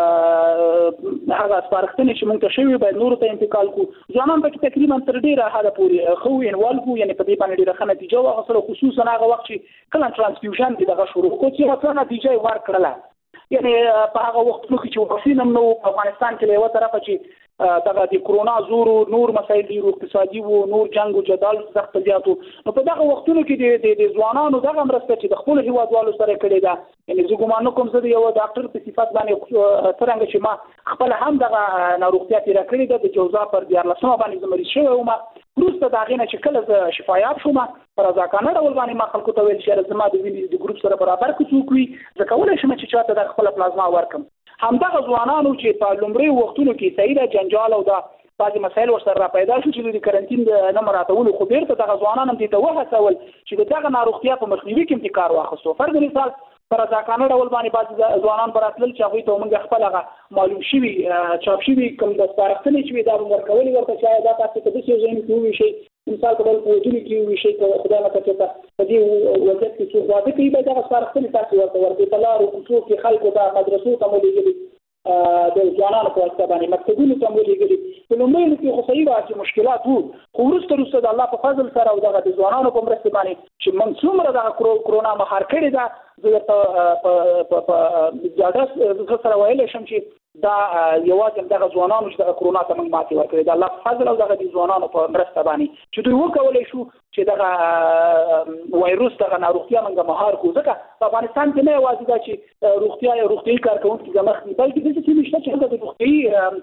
هغه سپارښتنې چې موږ ته شوي باید نورو ته انتقال کړو. ځوانان پکې تقریبا تر ډېره حده پورې ښه انوالو کړو یعنې په دې باندې ډېره ښه نتیجه واخیستله خصوصا هغه وخت چې کله ټرانسفیوژن کې دغه شروع کړو چې هغه ښه نتیجه یې ورکړله. یعنې په هغه وختونو کې چې واکسین هم نه و په افغانستان کې له یوه طرفه چې دغه د کرونا زور نور مسایل دي اقتصادي و نور جنگ او جدال سخت زیاتو نو په دغه وختونو کې د د ځوانانو دغه مرسته چې د خپل هیوادوالو سره کړې ده یعنې زه ګمان نه کوم زه د یو ډاکټر په صفت باندې څرنګه چې ما خپل هم دغه ناروغتیا تېره کړې ده د جوزا پر دیارلسمه باندې زه مریض شوی وم وروسته د هغې نه چې کله زه شفایاب شوم په رضاکانه ډول باندې ما خلکو ته ویل چې زما د وینې د ګروپ سره برابر که څوک وي زه کولی شم چې چا ته د خپله پلازما ورکړم. همدغه ځوانانو چې په لومړیو وختونو کې صحیح ده جنجال او دا بعضې مسایل ورسره را پیدا شو چې د کرنټین د نه مراعاتولو خو بېرته دغه ځوانان هم دې ته وهڅول چې د دغه ناروغتیا په مخنیوي کې هم دې کار واخیستو. فرض مثال په رضاکانه ډول باندې بعضې ځوانان به راتلل چې هغوی ته موږ خپل هغه معلوم شوي چاپ شوي کوم د سپارښتنې چې وي دا به ورکولې ورته چې آیا دا تاسو په داسې ځایونو کې وویشئ مثال په ډول په ودونو کې وویشئ که خدای نه کړه چې په دې وضعیت کې څوک واده کوي باید دغه سپارښتنې تاسو ورته ورکړئ. په لارو کوڅو کې خلکو ته مدرسو ته مو لېږلي د ځوانانو په واسطه باندې مکتبونو ته مو لېږلي. په لومړیو کې خو صحیح وه چې مشکلات وو خو وروسته وروسته د الله په فضل سره او دغه د ځوانانو په مرستې باندې چې موږ څومره دغه کرونا مهار کړې ده زه درته په ډاډه سره ویلی شم چې دا یوازې دغه ځوانانو چې دغه کرونا ته موږ ماتې ورکړې د الله په فضل او دغه د ځوانانو په مرسته باندې چې دوی وکولی شو چې دغه وایروس دغه ناروغتیا موږ مهار کړو. ځکه په افغانستان کې نه یوازې دا چې روغتیا روغتیایي کارکوونکي زمخ دي بلکې داسې سیمې شته چې هلته د روغتیایي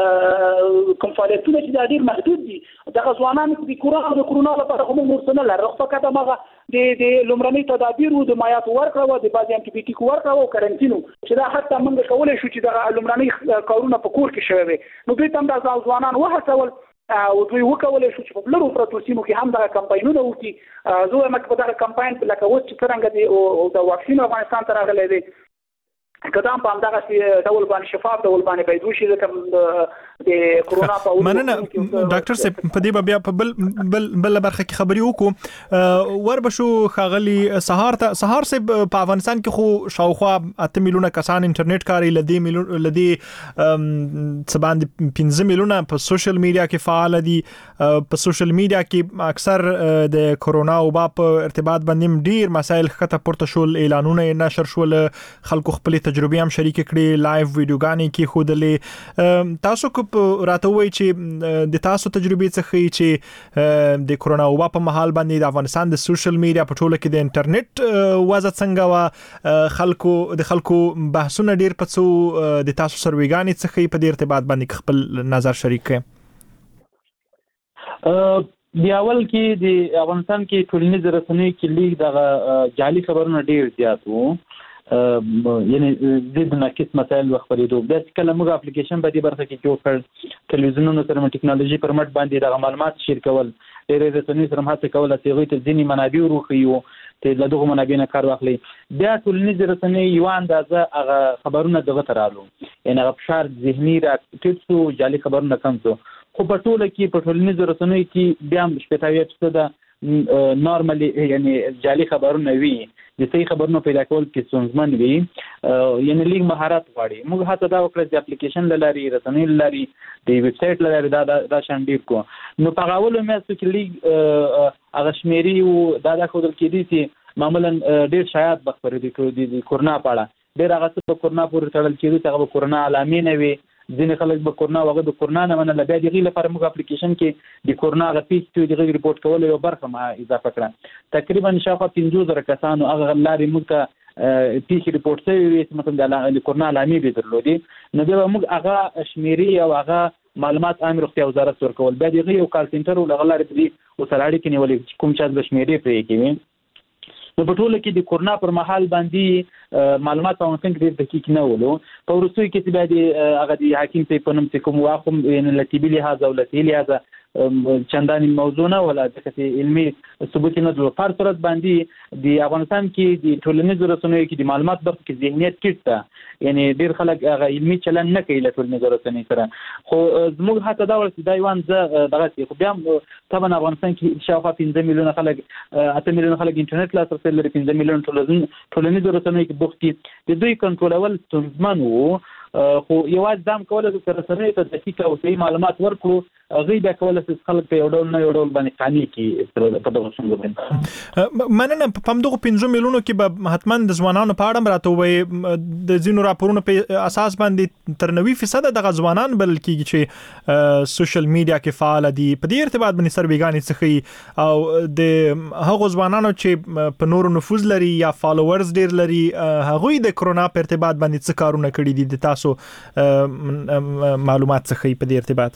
کوم فعالیتونه چې دا ډېر محدود دي دغه ځوانان د کرونا د کرونا لپاره خو موږ ورته نه لرو فقط هماغه د د لومړني تدابیر و د مایعاتو ورکړه وه د بعضې انټي بیوټیک ورکړه وه کرنټین و چې دا حتی موږ کولی شو چې دغه لومړني کارونه په کور کې شوی وي نو دوی ته هم دا ځوانان وهڅول او دوی وکولی شو چې په لرو پرتو سیمو کې هم دغه کمپاینونه وکړي. زه وایم چې په دغه کمپاین لکه اوس چې څرنګه دی د واکسین افغانستان ته راغلی دی کدا په همدغه ډول باندې شفاف ډول باندې پیدا شي ځکه د کورونا په مننه ډاکټر صاحب په دې بیا په بل بل بل برخه کې خبري وکړو ور بشو خاغلی سهار ته سهار صاحب په افغانستان کې خو شاوخوا اته میلیونه کسان انټرنیټ کاري لدی میلیون لدی سباند پنځه میلیونه په سوشل میډیا کې فعال دي په سوشل میډیا کې اکثر د کورونا او په ارتباط باندې ډیر مسایل خطه پورته شول اعلانونه نشر شول خلکو خپل تجربې هم شریک کړي لایو ویډیوګانې کې خودلې تاسو کو راته وایي چې د تاسو تجربې څخه چې د کورونا وبا په محل باندې د افغانستان د سوشل میډیا په ټوله کې د انټرنیټ وضع څنګه وا خلکو د خلکو بحثونه ډیر پڅو د تاسو سرویګانې څخه په دې ارتباط باندې خپل نظر شریک کړئ. دی اول کې د افغانستان کې ټولنیز رسنۍ کې لیک د جعلي خبرونه ډیر زیات وو یعنی د ناقص مسایل وخبرېدو د کله موږ اپلیکیشن په دې برخه کې جوړ کړ ټلویزیونونو سره ټیکنالوژي پر مټ باندې د معلومات شیر کول ډېر رسنۍ سره هڅه کول چې هغه ته ځینې منابع وروخیو ته له دغه منابع نه کار واخلي بیا ټولنیز رسنۍ یو اندازه هغه خبرونه دغه ترالو یعنی هغه فشار ذهني را ټیټسو جعلي خبرونه کم شو خو په ټوله کې په ټولنیز رسنۍ کې بیا شپږ فیصد د نورمالي یعنی جعلي خبرونه وي د صحیح خبرونو پیدا کول کې ستونزمن وي یعنی لیک مهارت غواړي موږ هڅه دا وکړه چې اپلیکیشن لري رسنۍ لري د ویب سټ لري دا دا شان ډیر کو نو په غوولو مې چې لیک هغه شمیري او دا د خپل کې دي چې معمولا ډیر شایعات بخبرې دي د کورونا په اړه ډیر هغه څه په کورونا پورې تړل کېږي چې هغه کورونا علامې نه وي ځینې خلک به کورونا وغه د کورونا نه منل بیا دغه لپاره موږ اپلیکیشن کې د کورونا غفیس ته دغه ریپورت کول یو برخه ما اضافه کړه تقریبا شاوخوا پنځه زره کسانو هغه لارې موږ ته پیښې ریپورت شوی وي چې مثلا د کورونا علامې به درلودي نو بیا موږ هغه شمیري او هغه معلومات عام روغتیا وزارت ورکول بیا دغه یو کال سنټر ولغلارې دې وسلاړي کې نیولې کوم چې د شمیري پرې کوي نو په ټوله کې د کورونا پر مهال باندې معلومات په ممکن کې دقیق نه ولو په ورسوي کې چې باندې هغه د حکیم په پنوم چې کوم واخم ان لتیبی لهذا او لتی لهذا چنداني موضوع نه ولا د علمي ثبوت نه د پر صورت باندې د افغانستان کې د ټولنیز رسنیو کې د معلومات برخه کې ذهنیت کېټه یعنی ډیر خلک هغه علمي چلن نه کوي له ټولنیز رسنیو سره خو زموږ هڅه دا ورته دا یوان ز دغه خو بیا طبعا افغانستان کې شاوخوا پنځه میلیونه خلک اته میلیونه خلک انټرنیټ لاسرسي لري پنځه میلیونه ټولنیز رسنیو کې بوخت دي د دوی کنټرولول ستونزمن وو خو یوازې ځم کوله چې رسنۍ ته دقیق او صحیح معلومات ورکړو غي بیا کوله چې خلک په یو ډول نه یو ډول باندې قانې کې په دغه څنګه باندې مننه په دغه پنځه میلیونو کې به حتما د ځوانانو په اړه راته وي د زینو راپورونو په اساس باندې تر نوي فیصد د ځوانان بل کېږي چې سوشل میډیا کې فعال دي په دې ارتباط باندې سرویګانې څخه او د هغو ځوانانو چې په نورو نفوذ لري یا فالوورز ډیر لري هغه د کورونا په ارتباط باندې څه کارونه کړي دي د تاسو معلومات څخه په دې ارتباط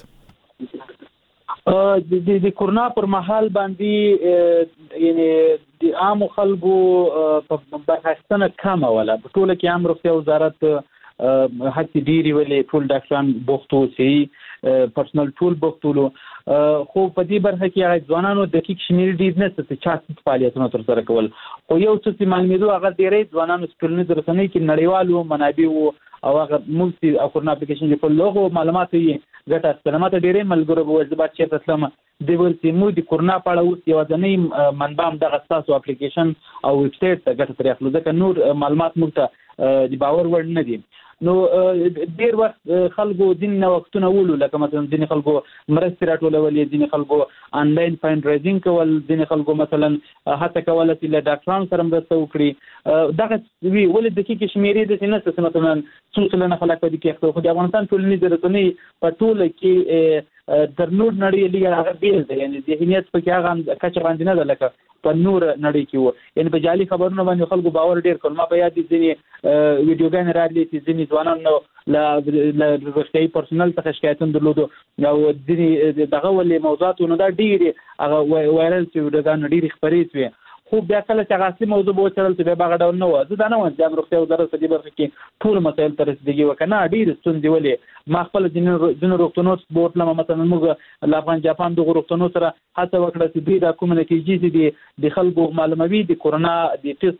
د د کورونا پر مهال باندې یعنی د عام خلکو په بحثونه کم ولا په ټوله کې عام روغتیا وزارت هڅې ډېرې ولې ټول ډاکټران بوختو سي پرسنل ټول بوختولو خو په دې برخه کې هغه ځوانانو دقیق شمیر ډیر نه ست چې چا فعالیتونه تر سره کول خو یو څه معلوماتو هغه ډېرې ځوانانو ټولنیز رسنۍ کې نړیوالو منابع او هغه ملتي او کورونا اپلیکیشن کې په لوغو معلومات یې ګټه سلامت ډېرې ملګرو به وځبات چې تاسو د ورته مو د کورونا په اړه اوس یو ځنې منبع دغه تاسو اپلیکیشن او ویب سټ ته ګټه ترې اخلو ځکه نور معلومات موږ ته د باور وړ نه دي نو ډیر وخت خلکو دین وختونه ولو لکه مثلا دین خلکو مرستې راټولولې دین خلکو انلاین فاند ریزینګ کول دین خلکو مثلا هڅه کوله چې له ډاکټرانو سره مرسته وکړي دغه وی ولې د کې شمیرې د سینې څخه مثلا څو څلنه خلک په دې کې خو د افغانستان ټولنیز رسنۍ په ټوله کې تر نور نړۍ لږه هغه بیل دی یعنی ذهنیت په کې هغه کچ باندې نه ده لکه په نور نړۍ کې وو یعنی په جعلي خبرونو باندې خلکو باور ډیر کول ما په یاد دي ځینې ویډیوګانې راځي چې ځینې ځوانانو لا روغتیايي پرسونل څخه شکایتونه درلودو او ځینې دغه ولې موضوعاتونه دا ډېرې هغه وایرل چې ویډیوګانې ډېرې خپرې شوې خو بیا کله چې هغه اصلي موضوع به وچلل چې بیا به هغه ډول نه وه زه دا نه وایم چې روغتیا وزارت په دې برخه کې ټول مسایل ته رسېدګي وکړه نه ډېرې ستونزې ولې ما خپله ځینې روغتونو بوتلم مثلا موږ له افغان جاپان دغو روغتونو سره هڅه وکړه چې دوی دا کومه نتیجې چې د خلکو معلوموي د کورونا د ټیسټ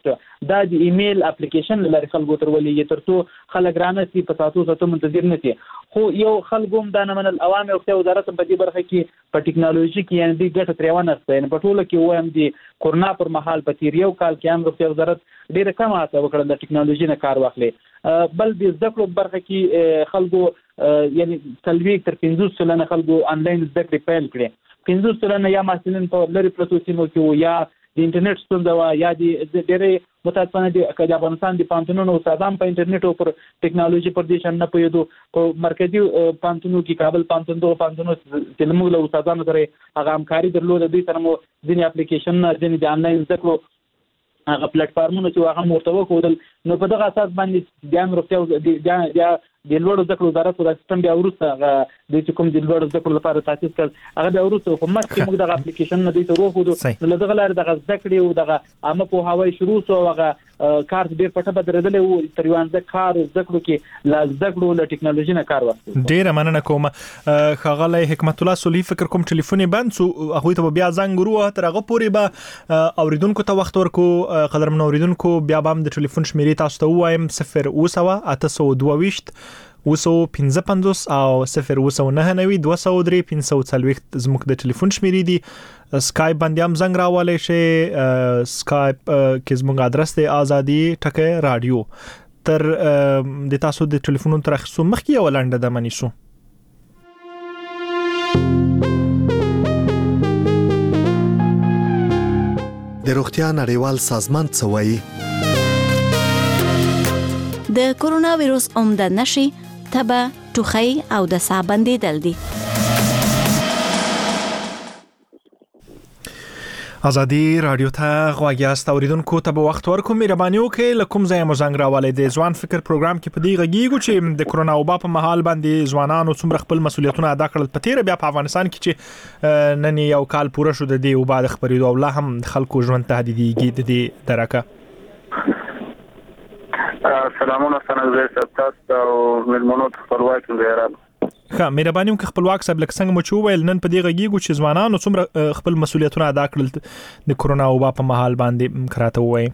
دا د ایمیل اپلیکیشن لري خلکو تر ولې ترڅو خلک رانه سي په تاسو ته منتظر نه سي خو یو خلکو هم دا نه منل عوامي روغتیا وزارت په دې برخه کې په ټیکنالوژي کې یعنی د ګټه تریونه ستاین په ټوله کې وایم د کورونا پر مهال په تیر یو کال کې هم روغتیا وزارت ډیره کم هڅه وکړه د ټیکنالوژي نه کار واخلي بل د زده کړو برخه کې خلکو یعنی تلويق تر پنځوس سلنه خلکو انلاین زده کړې پیل کړې پنځوس سلنه یا محصلین په لری پروتو سیمو کې یا د انټرنیټ ستونزه وا یا د ډېرې متاسفانه د افغانستان د پانتونونو استادان په انټرنیټ او پر ټیکنالوژي پر دې شان نه پوهېدو په مرکزی پانتونو کې کابل پانتون دوه پانتونو چې موږ له استادانو سره هغه همکاري درلوده دوی سره مو ځینې اپلیکیشن نه ځینې د انلاین زده کړو هغه پلیټ فارمونه چې هغه مرتبه کول نو په دغه اساس باندې د روغتیا د د لوړو زده کړو وزارت د سیستم بیا وروسته د چې کوم د لوړو زده کړو لپاره تاسیس کړ هغه بیا وروسته په مخکې موږ دغه اپلیکیشن نه دی ته روغو نو دغه لاره دغه زده کړې او دغه عامه پوهاوی شروع شو هغه کار ډیر پټه بدرېدل او تر یو انده کار زده کړو کې لا زده کړو له ټیکنالوژي نه کار واخلو ډیر مننه کوم خغله حکمت الله سولي فکر کوم ټلیفون بند سو هغه ته بیا زنګ وروه تر هغه پورې به اوریدونکو ته وخت ورکو قدرمن اوریدونکو بیا به د ټلیفون شمیرې تاسو ته وایم صفر اوسه اته دوه وسو پنځه پنځوس او صفر وسو نه نوي دوه سوه درې پنځه څلوېښت زموږ د ټلیفون شمیرې دي سکایپ باندې هم زنګ راولې شي سکایپ کې زموږ ادرس دی ازادي ټکه رادیو تر د تاسو د ټلیفونونو تر اخیستو مخکې یو لنډه د منیسو د روغتیا نړیوال سازمان څه وایي د کورونا وایروس عمده نشي تبه ټوخی او د ساه بندیدل دي ازادي رادیو ته غواګیاست اوریدونکو ته به وخت ورکوم مهرباني وکړئ لکم ځای مو زنګ راولې د ځوان فکر پروګرام کې په دې غږیږو چې د کورونا وبا په مهال باندې ځوانانو څومره خپل مسولیتونه ادا کړل په تیر بیا په افغانستان کې چې نن یو کال پوره شو د دې وبا د خبرېدو او لا هم خلکو ژوند تهدیدېږي د دې درکه سلامونه څنګه زه تاسو او ملمنو خپلواک زیارت ښه مهرباني وکړئ خپلواک صاحب لکه څنګه مو چې وویل نن په دې غږیږو چې ځوانانو څومره خپل مسولیتونه ادا کړل د کورونا وبا په مهال باندې کراته وایي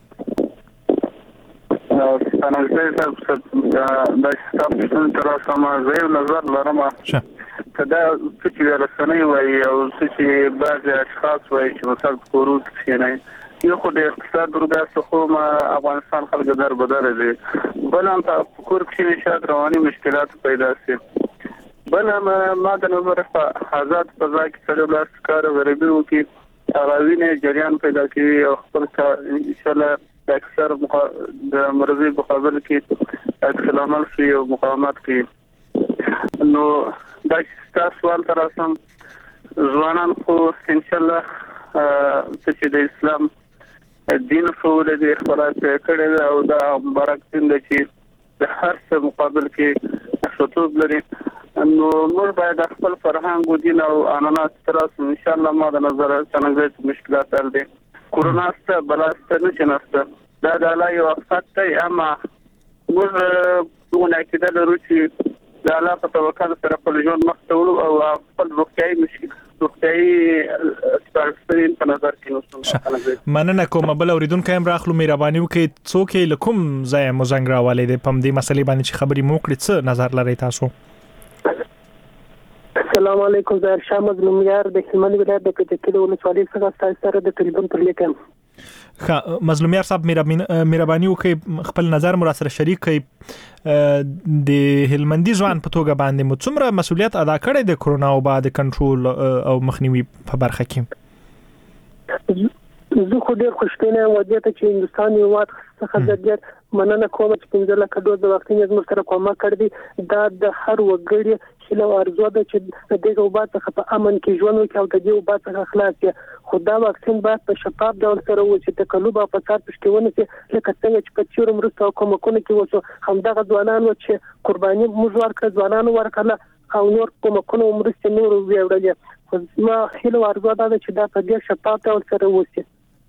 څنګه زه د تاسو تر اوسه زه نظر لرم کدا چې رسنۍ وایي او چې بعض اشخاص وایي چې مثلا کورونا کې یو خو د اقتصاد ورګه خو ما افغانستان خلک در بدر دي بل هم په کور کې نشاد رواني مشکلات پیدا سي بل هم ما د نظر په آزاد فضا کې سره لاس کار غریبي وکي راوینه جریان پیدا کوي او خپل ان شاء الله اکثر د مرضی مقابل کې اکثر عمل شي او مقاومت کوي نو دا تاسو سوال تر اوسه ځوانان خو ان شاء الله چې د اسلام دین فول دي خلاص کړي او دا مبارک دین چې د هر څه مقابل کې شتوب لري نو موږ باید خپل فرهنګ او دین او عنعنات تر ان شاء الله ما د نظر څنګه مشکلات حل دي کورونا ست بلاسته نه چنسته دا د الله یو وخت ته اما موږ دغه کېدل لرو چې د الله په توکل سره په ژوند مختول او خپل روغتیايي مشکل روغتیايي سپارښتنې په نظر کې نوسم مننه کوم بل اوریدونکو هم راخلو مهرباني وکړئ څوک لکم ځای مو زنګ راولې د پم دې مسلې باندې چې خبرې مو کړې څه نظر لري تاسو السلام علیکم زه ارشاد مظلومیار د هلمند ولایت د کټکلو ولسوالۍ څخه تاسو سره د ټلیفون پر لیکم ښه مظلومیار صاحب مهرباني وکړئ خپل نظر مو سره شریک کړئ د هلمندي ځوان په توګه باندې مو څومره مسولیت ادا کړی د کورونا وبا د کنټرول او مخنیوي په برخه کې زه خو ډېر خوشبینه یم ودې ته چې هندوستان یو وخت څخه ډېر مننه کوم چې پنځه لکه ډوز د واکسین زموږ سره کومک کړی دی دا د هر وګړي هیله او ارزو ده چې د دې وبا څخه په امن کې ژوند وکړي او د دې وبا څخه خلاص شي خو دا واکسین باید په شفاف ډول سره وشي تکلوب او فساد پښتونه چې لکه څنګه چې په چیرې مرسته او کومکونه کې وشو همدغه ځوانان چې قرباني موږ ورکړه ځوانانو ورکړه او نور کومکونه مرسته نور ویوړل خو ما هیله او ارزو ده چې دا په دې شفاف ډول سره وشي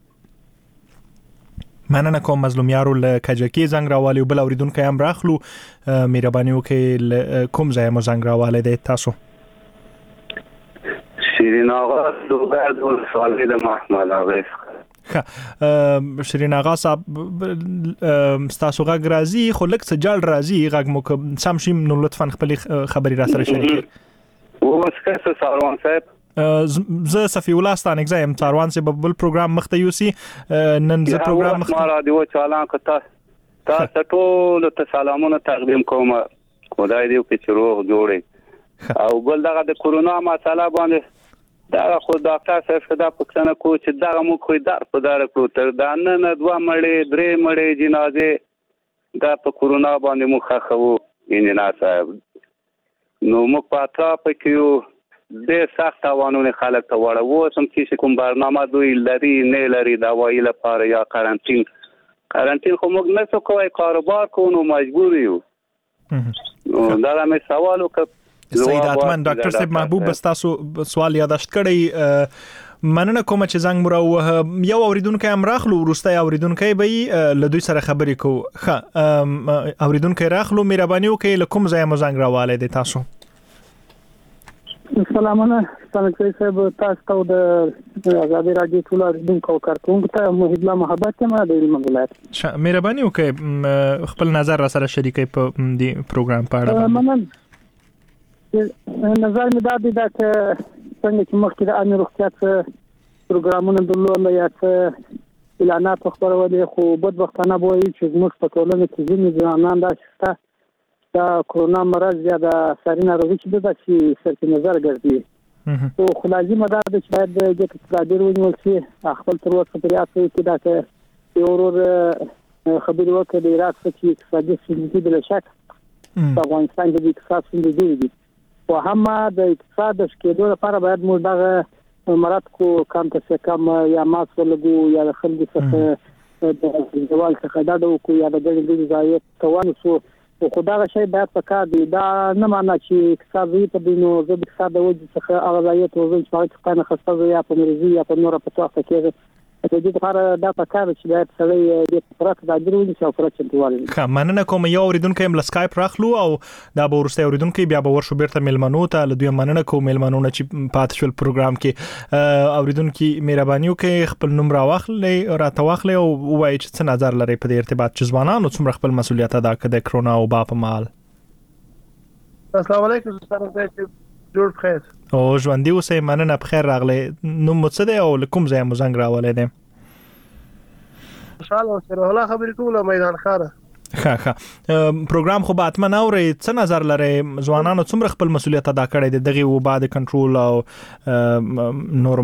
مننه کوم مظلومیارو له کجکی زنګ راوالي بل اوریدونکو هم راخلو مهرباني وکړئ کوم ځای مو زنګ راوالي د تاسو شیرین آقا دوباره دو سوالی د محمد آقا ښه شیرین آغا صاحب ستاسو غږ راځي خو لږ څه جال راځي غږ مو سم شي نو لطفا خپل خبري را سره شریکې اوس که ساروان صاحب زه صفی الله ستانک زایم ساروان صاحب بل پروګرام مخته یوسي نن زه پروګرام مخته ما رادیو چالان کتا تاسو ټول ته سلامونه تقدیم کوم خدای دې په چروغ جوړي او بل دغه د کورونا مسله باندې دا خو ډاکټر صاحب خدا پښتنه کو چې دا مو خو دار په دار کړو تر دا نه نه دوه مړې درې مړې جنازه دا په کورونا باندې مو خخو انجنیر صاحب نو مو پاتره پکې د سخت قانون خلک ته وړو سم چې کوم برنامه دوی لري نه لري دا وایي لپاره یا کارانتین کارانتین خو موږ نه څه کوی کاروبار کوو مجبور یو نو دا مې سوال وکړ سید اتمن ډاکټر صاحب محبوب تاسو سوال یاداشت کړی مننه کوم چې زنګ مرو یو اوریدونکو هم راخلو ورسته اوریدونکو به له دوی سره خبرې کو ښه اوریدونکو راخلو مهرباني وکړئ لکم ځای مو زنګ راواله دي تاسو سلامونه ستاسو صاحب تاسو د آزادي رادیو ټول اوریدونکو کارکونکو ته محب الله محبت ما د علم ولایت مهرباني وکړئ خپل نظر را سره شریکئ په دې پروګرام په اړه مننه نظر مې دا دی چې څنګه چې مخکې د امیر روغتیا پروګرامونه درلودل یا څه اعلانات خبرولې خو بدبختانه به وي چې موږ په ټولنه کې ځینې ځوانان دا شته دا کورونا مرض یا د ساري ناروغي چې ده چې سرچینه نظر ګرځي او خو لازمه ده چې باید د تدابیر ونیول شي خپل تر اوسه پرې اته کې دا چې یو ورور خبرې وکړي د عراق چې اقتصادي ستونزې بل شک په افغانستان کې د اقتصاد ستونزې دي او هم د اقتصاد د شکېدو لپاره باید موږ دغه مراد کو کم څه کم یا ماس ولګو یا د خلکو څخه د ځوال څخه دا د کو یا د ګڼې ځای توان سو خو دا شی باید په کار دی دا نه معنی چې اقتصاد وي په دینو د اقتصاد د وجې څخه هغه ځای ته وځي چې هغه څنګه خسته یا په مرزي یا په نور په تاسو کې د دې لپاره دا په کار چې باید سړی د پرات د اجرونی څو پرات چنتوال ښه مننه کوم یو اوریدونکو هم سکایپ راخلو او دا به ورسته اوریدونکو بیا به ورشو بیرته ملمنو ته له دوی مننه کوم ملمنو چې پات شول پروګرام کې اوریدونکو مهرباني وکړئ خپل نوم راوخلې راته واخلې او وایي چې څه نظر لري په دې ارتباط چې ځوانانو څومره خپل مسولیت ادا کړي د کرونا او با په مال. السلام علیکم ستاسو جوړ بخیر او ژوندۍ اوسئ مننه بخیر راغلی نوم مو څه دی او کوم ځای مو زنګ راولی دی؟ خوشحاله اوسئ الله خبرې کوله میدان ښاره ښه ښه پروګرام خو به حتما اورئ څه نظر لرئ ځوانانو څومره خپل مسولیت ادا کړی دی دغې وبا د کنټرول او نورو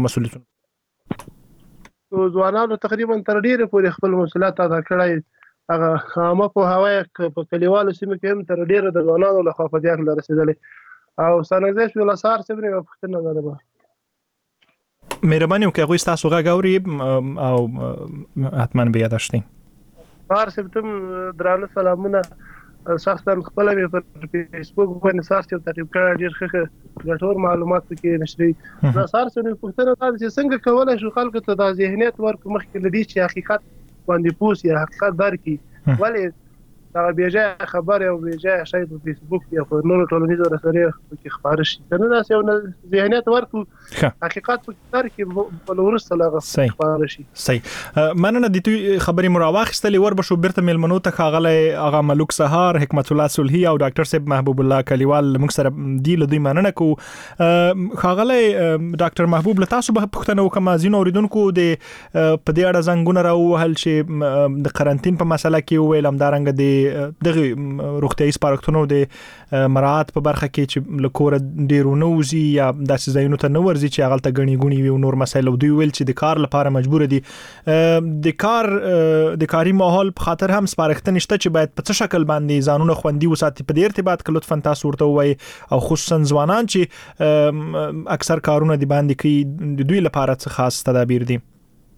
مسولیتونو ځوانانو تقریبا تر ډیره پورې خپل مسولیت ادا کړی هغه عامه پوهاوی په کلیوالو سیمو کې هم تر ډیره د ځوانانو لخوا په دې اړه رسېدلی او سانګزې شو لاسار سره یو پښتنه ده مهرباني وکړئ هغوی ستاسو غږ اوري او حتما به یاداشت کړئ هر سپتم درانه سلامونه شخصا خپل مې په فیسبوک باندې سارچ تعقیب کړی ډېر ښه ګټور معلومات پکې نشري دا سارچ نه پښتنه دا چې څنګه کولای شو خلکو ته د ذهنیت ورکو مخکې لدی چې حقیقت باندې پوس یا حقیقت درکې ولې دا بیجه خبر او بیجه شای په فیسبوک یا په نورو ټولنیزو رسنیو کې خبر شي کنه دا یو ذهنیت ورکو حقیقت په تر کې په ورسته لاغه خبر شي صحیح مننه د توي خبري مراواخستلې ور بشو بیرته ملمنو ته خاغله اغا ملک سهار حکمت الله صلحي او ډاکټر صاحب محبوب الله کلیوال موږ سره دی له دوی مننه کو خاغله ډاکټر محبوب له تاسو به پښتنه وکم ازینو اوریدونکو د په دې اړه زنګونه راوهل چې د قرنټین په مسله کې ویلم دارنګ د دغه روغتیايي سپارښتنو د مراعات په برخه کې چې لکور ډیرو نوزي یا داسې ځایونو ته نه ورځي چې هغه ته غني غوني وي نور مسایل دوی ویل چې د کار لپاره مجبور دي د کار د کاري ماحول په خاطر هم سپارښتنه نشته چې باید په څه شکل باندې ځانونه خوندي وساتي په دې ارتباط کې لطفا تاسو ورته وایي او خصوصا ځوانان چې اکثر کارونه دی باندې کوي د دوی لپاره څه خاص تدابیر دي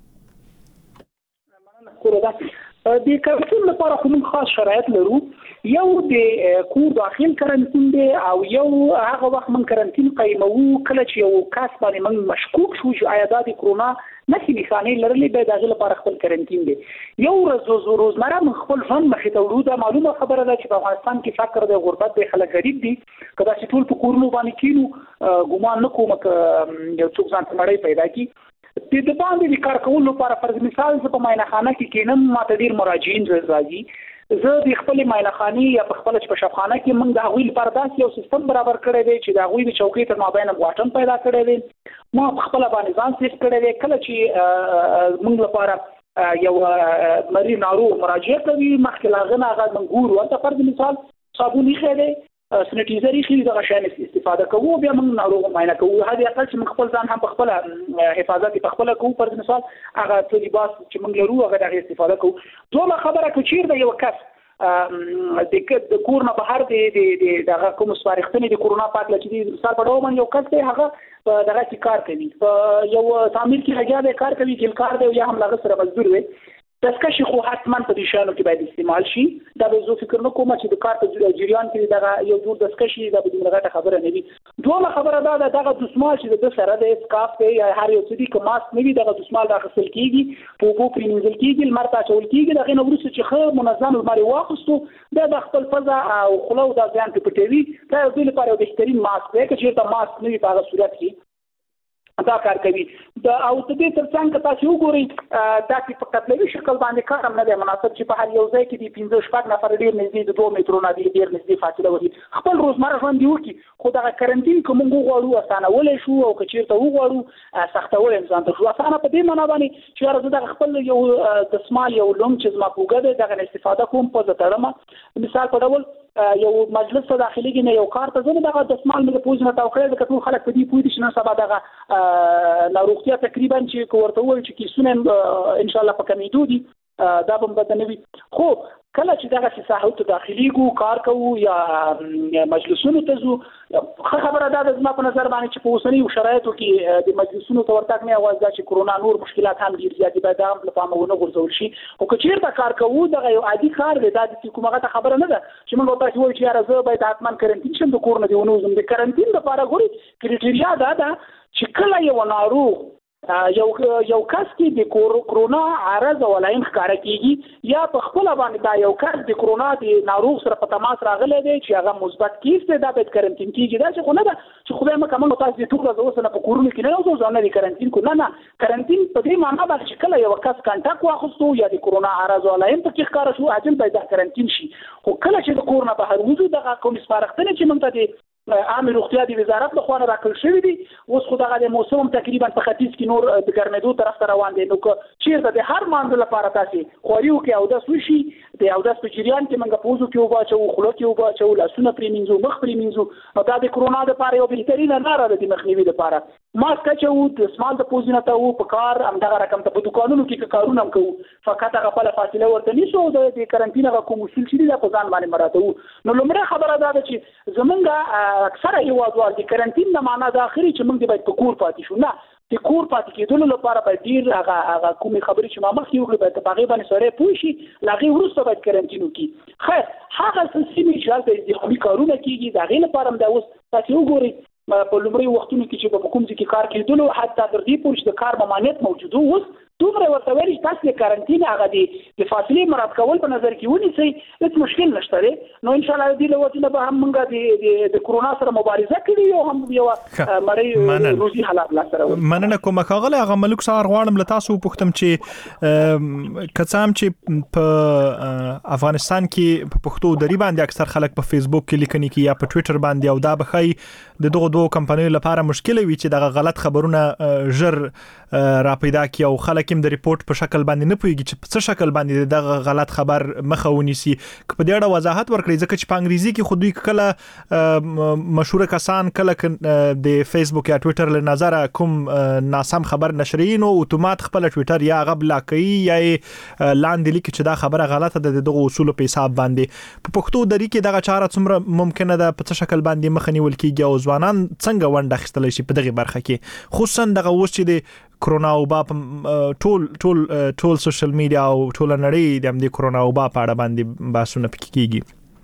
د کارتون لپاره کوم خاص شرایط لرو یو د کور داخل کرنټین دی او یو هغه وخت من کرنټین قیمو کله چې یو کاس باندې من مشکوک شو چې آیا د کرونا نشي نشانه لرلې به دغه لپاره خپل کرنټین دی یو ورځ روزمره من خپل ژوند مخې ته ورو دا معلومه خبره ده چې په افغانستان کې فقر د غربت د خلک غریب دي کله چې ټول په کورونو باندې کینو ګومان نکوم چې یو څوک ځان ته مړی پیدا کی د باندې د کار کولو لپاره فرض مثال زه په معاینه کې کینم ماته ډیر مراجعین راځي زه د خپل معاینه خاني یا په خپل شفاخانه کې موږ د هغوی لپاره داسې یو سیستم برابر کړی دی چې د هغوی د چوکۍ تر مابین واټن پیدا کړی دی ما په خپل باندې ځان سیف کړی دی کله چې موږ لپاره یو مریض ناروغ مراجعه کوي مخکې لاغنه هغه منګور ورته فرض مثال صابون یې خېده سنټیزر یې خېده دغه شیان استفاده کوو بیا موږ ناروغ معاینه کوو هغه اقل چې موږ خپل ځان هم په خپل حفاظت په خپل کوو فرض مثال هغه څه لباس چې موږ لرو هغه دغه استفاده کوو دوه خبره کو چیر د یو کس د کور نه بهر دی د دغه کوم سپارښتنې د کورونا پاک لچې د مثال په ډول باندې یو کس دی هغه دغه چې کار کوي په یو تعمیر کې هغه د کار کوي چې کار دی یا هم لغه سره مزدور وي دسکشي خو حتما په دې شانو کې باید استعمال شي دا به زه فکر نه کوم چې د کار په جریان کې دغه یو جوړ دسکشي دا به دغه خبره نه وي دوه خبره دا دغه دسمال چې د سره د اسکاف دی یا هر یو څه کې ماسک نه وي دغه دسمال راخصل کیږي په بو پرینځل کیږي مرته چول کیږي دغه نو ورسره چې خو منظم لمر واخستو د خپل فضا او خلو دا ځان په پټوي دا د لپاره یو بهترین ماسک دی چې دا ماسک نه وي په هغه صورت کې دا کار کوي دا او د دې ترڅنګ که تاسو وګورئ دا چې په قتلوي شکل باندې کار هم نه دی مناسب چې په هر یو ځای کې د پنځه شپږ نفر ډیر نږدې د دوه مترونو دی ډیر نږدې فاصله ولري خپل روزمره ژوند دی وکړي خو دا کارانتین کوم غواړو اسانه ولې شو او که چیرته وغواړو سختول انسان ته شو اسانه په دې معنا باندې چې راځي دا خپل یو د سمال یو لوم چې ما پوګه ده دا استفاده کوم په ځتړم مثال په ډول یو مجلس ته داخلي کې نه یو کار ته زنه دغه د سمال مې پوز نه تاوخړې د کټو خلک په دې پوي دي چې نن سبا دغه ناروغتیا تقریبا چې کوورته وایي چې کیسونه ان شاء الله په کمیدو دي دا به بدنوي خو کله چې دغه ساحو ته داخلي ګو کار کوو یا مجلسونو ته زو خبره دا د ما په نظر باندې چې په اوسنی شرایطو کې د مجلسونو ته ورتګ نه اواز دا چې کورونا نور مشکلات هم ډیر زیات دي دا هم په پام ونه غورځول شي او که چیرته کار کوو دغه یو عادي کار دی دا د کومه خبره نه ده چې موږ تاسو وایو چې راځه باید حتما کارانتین شم د کور نه دی ونه زم د کارانتین لپاره غوړي کریټیریا دا ده چې کله یو ناروغ یو یو کس کې د کورونا عارض ولایم ښکارا کیږي یا په خپل باندې دا یو کس د کورونا د ناروغ سره په تماس راغلی دی چې هغه مثبت کیس دی دا به کارانتین کیږي دا چې خو نه ده چې خدای مکه موږ تاسو ټول ورځ اوسنه په کورونو کې نه اوسو ځان نه کارانتین کو نه نه کارانتین په دې معنی باندې چې کله یو کس کانټاکټ واخستو یا د کورونا عارض ولایم په کې ښکارا شو اجل به دا کارانتین شي خو کله چې د کورونا بهر وځو دغه کوم سپارښتنه چې موږ ته عامه روغتیا د وزارت له خوا راکړل شوې دي اوس خو دغه د موسم تقریبا په ختیځ کې نور د ګرمېدو طرف ته روان دي نو چیرته د هر مانځ لپاره تاسو خوريو کې او د سوشي د او د سپیچریان کې منګه پوزو کې وباچو خلو کې وباچو لاسونه پریمینځو مخ پریمینځو او دا د کورونا لپاره یو بهترینه لاره ده د مخنیوي لپاره ماسک چې د سمال د پوزینه ته وو په کار همدغه رقم ته په دکانونو کې کارونه هم کوو فقط هغه په فاصله ورته نیسو د کارانتین هغه کوم اصول چې د ځان باندې مراتو نو لمړه خبره ده چې زمونږه اکثره هیوادوال د کارانتین نه معنا د اخري چې موږ باید په کور پاتې شو نه د کور پاتې کېدل لپاره باید ډیر هغه هغه کومې خبرې چې ما مخکې وکړې باید په هغې باندې سره پوه شي له هغې وروسته باید کارانتین وکړي خیر هغه سیمې چې هلته ازدحامي کارونه کېږي د هغې لپاره هم دا اوس تاسې وګورئ په لومړي وختونو کې چې په کوم ځای کې کار کېدلو حتی تر دې پورې چې د کار ممانعت موجود و اوس دومره ورته ویل چې تاسو د کارانتین هغه د فاصلې مراعات کول په نظر کې ونیسئ هېڅ مشکل نشته دی نو انشاءالله د دې له وجې نه به هم موږ د کورونا سره مبارزه کړې او هم یوه مړۍ روزي حالات لاسته راوړي مننه کوم ښاغلی هغه ملک سهار غواړم له تاسو وپوښتم چې که څه هم چې په افغانستان کې په پښتو دري باندې اکثر خلک په فیسبوک کې لیکنې کوي یا په ټویټر باندې او دا به ښایي د دغو دوو کمپنیو لپاره مشکل وي چې دغه غلط خبرونه ژر را پیدا کړي او خلک هم د ریپورت په شکل باندې نه پوهیږي چې په څه شکل باندې دغه غلط خبر مخه ونیسي که په دې اړه وضاحت ورکړي ځکه چې په انګریزي کې خو دوی کله مشهور کسان کله د فیسبوک یا ټویټر له نظره کوم ناسم خبر نشري نو اتومات خپل ټویټر یا غو بلاک کوي یا لاندې لیکي چې دا خبره غلطه ده دغه اصول په حساب باندې په پښتو دري کې دغه چاره څومره ممکنه ده په څه شکل باندې مخه نیول کیږي او ځوانان څنګه ونډه اخیستلی شي په دغه برخه کې خصوصا دغه اوس چې د کورونا وبا ټول ټول ټول سوشل میډیا او ټول نړۍ د دې کورونا وبا په اړه باندې بحثونه پکې کیږي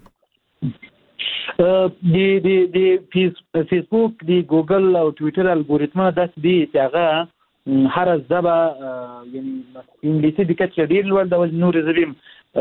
د د د فیسبوک د ګوګل او ټویټر الګوریتمونه داس دي چې هغه هر ژبه یعنی انګلیسي د کچې ډېر لوړ ډول نور ژبې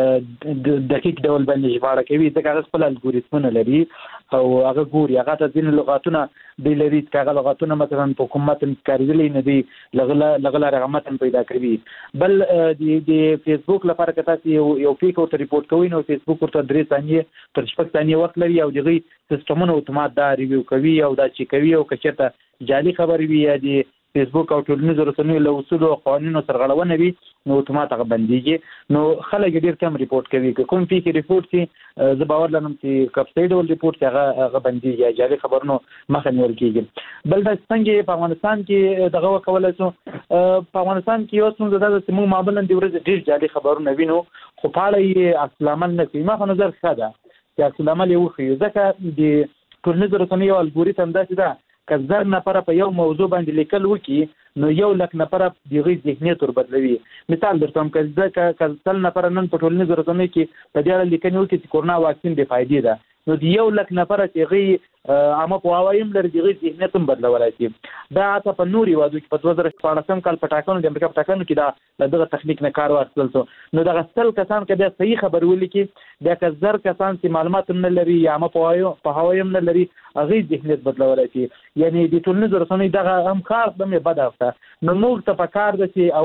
دقیق ډول باندې ژباړه کوي ځکه هغه خپل الګوریتمونه لري او هغه ګوري هغه ته ځینې لغاتونه دی لري چې هغه لغاتونه مثلا په کوم متن کارېدلی نه دي لغله لغله هغه متن پیدا کوي. بل د فیسبوک لپاره که تاسو یو یو پیک ورته ریپورټ کوئ نو فیسبوک ورته درې ثانیې تر شپږ ثانیې وخت لري او د هغوی سیسټمونه اتومات دا ریویو کوي او دا چې کوي او که چېرته جعلي خبرې وي یا د فیسبوک او ټولنیزو رسنیو له اصولو او قوانینو سرغړونه وي نو اتومات هغه بندېږي. نو خلک ډېر کم ریپورټ کوي که کوم پیک ریپورټ شي زه باور لرم چې که په صحیح ډول ریپورټ شي هغه هغه بندېږي یا جعلي خبرونو مخه نیول کېږي. بل دا څنګه په افغانستان کې دغه وکولی شو په افغانستان کې یو ستونزه دا ده چې موږ معمولا د ورځې ډېر جعلي خبرونه وینو خو په اړه یې عکس العمل نه کوي. ما په نظر ښه ده چې عکس العمل یې وښیو ځکه د ټولنیزو رسنیو الګوریتم داسې ده که زر نفره په یو موضوع باندې لیکل وکړي نو یو لک نفره د هغوی ذهنیت ور بدلوي. مثال درته وایم که که سل نفره نن په ټولنیزو رسنیو کې په دې اړه لیکنې وکړي چې کورونا واکسین بې فایدې ده نو د یو لک نفره چې هغوی عامه پوهاوی هم لري د هغوی ذهنیت هم بدلولی شي. دا حتی په نورو هېوادو کې په دوه زره شپاړسم کال په ټاکنو د امریکا په ټاکنو کې دا له دغه تخنیک نه کار واخیستل شو نو دغه سل کسان که بیا صحیح خبر ولیکي بیا که زر کسان چې معلومات هم نه لري یا عامه پوهاوی هم نه لري هغوی ذهنیت بدلولی شي. یعنې د ټولنیزو رسنیو دغه هم کار هم یې بده ده. نو موږ ته په کار ده چې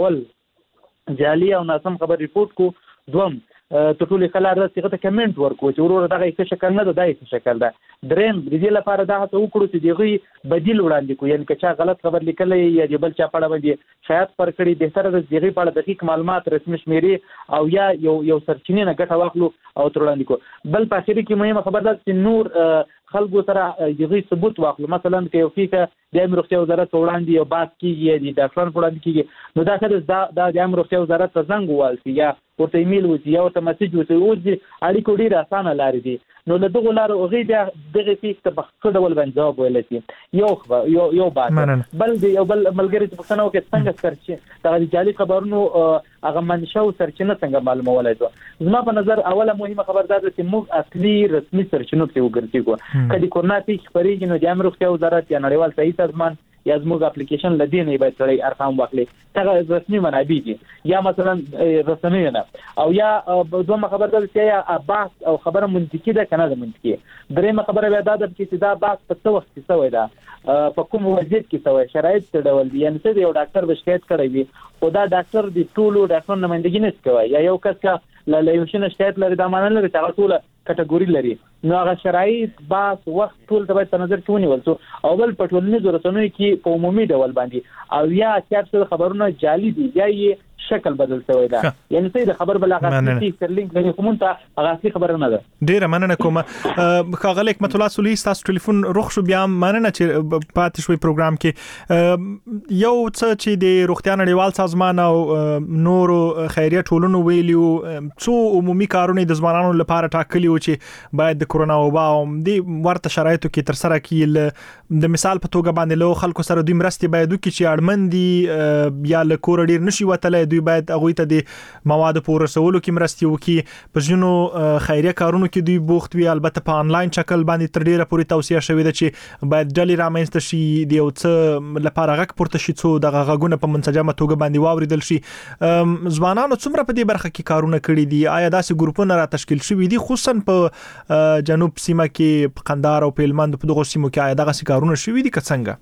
اول جعلي او ناسم خبر ریپورټ کو، دوم تر ټولو ښه لار ده چې هغه ته کمنټ ورکړو چې وروره دغه یې ښه شکل نه ده دا یې ښه شکل ده. درېیم د دې لپاره دا هڅه وکړو چې د هغوی بدیل وړاندې کړو، یعنې که چا غلط خبر لیکلی یا د بل چا په اړه باندې شایعات خپر کړي بهتره ده چې د هغوی په اړه دقیق معلومات رسمي شمېرې او یا یو یو سرچینې نه ګټه واخلو او تر وړاندې کړو. بل په اخري کې مهمه خبر ده چې نور خلکو سره د هغوی ثبوت واخلو. مثلا که یو پیښه د عامې روغتیا وزارت په وړاندې یو بحث کېږي یا د ډاکټرانو په وړاندې کېږي نو دا ښه ده دا د عامې روغتیا وزارت ته زنګ ووهل شي یا ورته ایمیل وشي یا ورته مسیج وشي. اوس د اړیکو ډېرې اسانه لارې دي نو له دغو لارو هغوی بیا دغې پیښې ته په ښه ډول باندې ځواب ویلی شي. یو یو یو بحث. بل د یو بل ملګري چې پوښتنه وکړې څنګه سرچینې دغه د جعلي خبرونو هغه منشا او سرچینه څنګه معلومولی شو. زما په نظر اوله مهمه خبر دا ده چې موږ اصلي رسمي سرچینو پسې وګرځېږو. که د کورونا پیښې خپرېږي نو د عامې روغتیا وزارت یا نړیوال صحي سازمان یا زموږ اپلیکیشن له دې نه باید سړی ارقام واخلي هغه رسمي منابع دي یا مثلا رسنیو نه. او یا دومره خبر ده چې یا بحث او خبره منطقي ده که نه ده منطقي. درېیمه خبره بیا دا ده چې دا بحث په څه وخت کې شوی ده په کوم وضعیت کې شوی شرایط څه ډول دي. یعنې څه د یو ډاکټر به شکایت کړی وي خو دا ډاکټر د ټولو ډاکټرانو نمایندګي نشي کوی یا یو کس که له یو شي نه شکایت لري دا معنی نه لري چې هغه ټوله کټګوري لري. نو هغه شرایط بحث وخت ټول ته باید په نظر کې ونیول شو. او بل په ټولنیزو رسنیو کې په عمومي ډول باندې او یا چې خبرونه جعلي دي یا یې شکل بدل شوی ده یعنې څه د خبر بل هغه اصلي سرلینک لري خو مونږ ته هغه اصلي خبره نه ده. ډېره مننه کوم ښاغلی حکمت الله سولي ستاسو ټلیفون روغ شو بیا مننه چې پاتې شوئ پروګرام کې. یو څه چې د روغتیا نړیوال سازمان او نورو خیریه ټولنو ویلي وو څو عمومي کارونه د ځوانانو لپاره ټاکلي وو چې باید د کورونا وبا او د ورته شرایطو کې ترسره کړي. د مثال په توګه باندې له خلکو سره دوی مرستې باید وکړي چې اړمن دي یا له کوره ډېر نشي وتلی دوی باید هغوی ته د موادو په ورسولو کې مرستې وکړي. په ځینو خیریه کارونو کې دوی بوخت وي البته په آنلاین شکل باندې تر ډېره پورې توصیه شوې ده چې باید ډلې رامنځته شي د یو څه لپاره غږ پورته شي څو دغه غږونه په منسجمه توګه باندې واورېدل شي. ځوانانو څومره په دې برخه کې کارونه کړي دي؟ آیا داسې ګروپونه را تشکیل شوي دي خصوصا په جنوب سیمه کې په قندهار او په هلمند په دغو سیمو کې آیا دغسې کارونه شوي دي که څنګه؟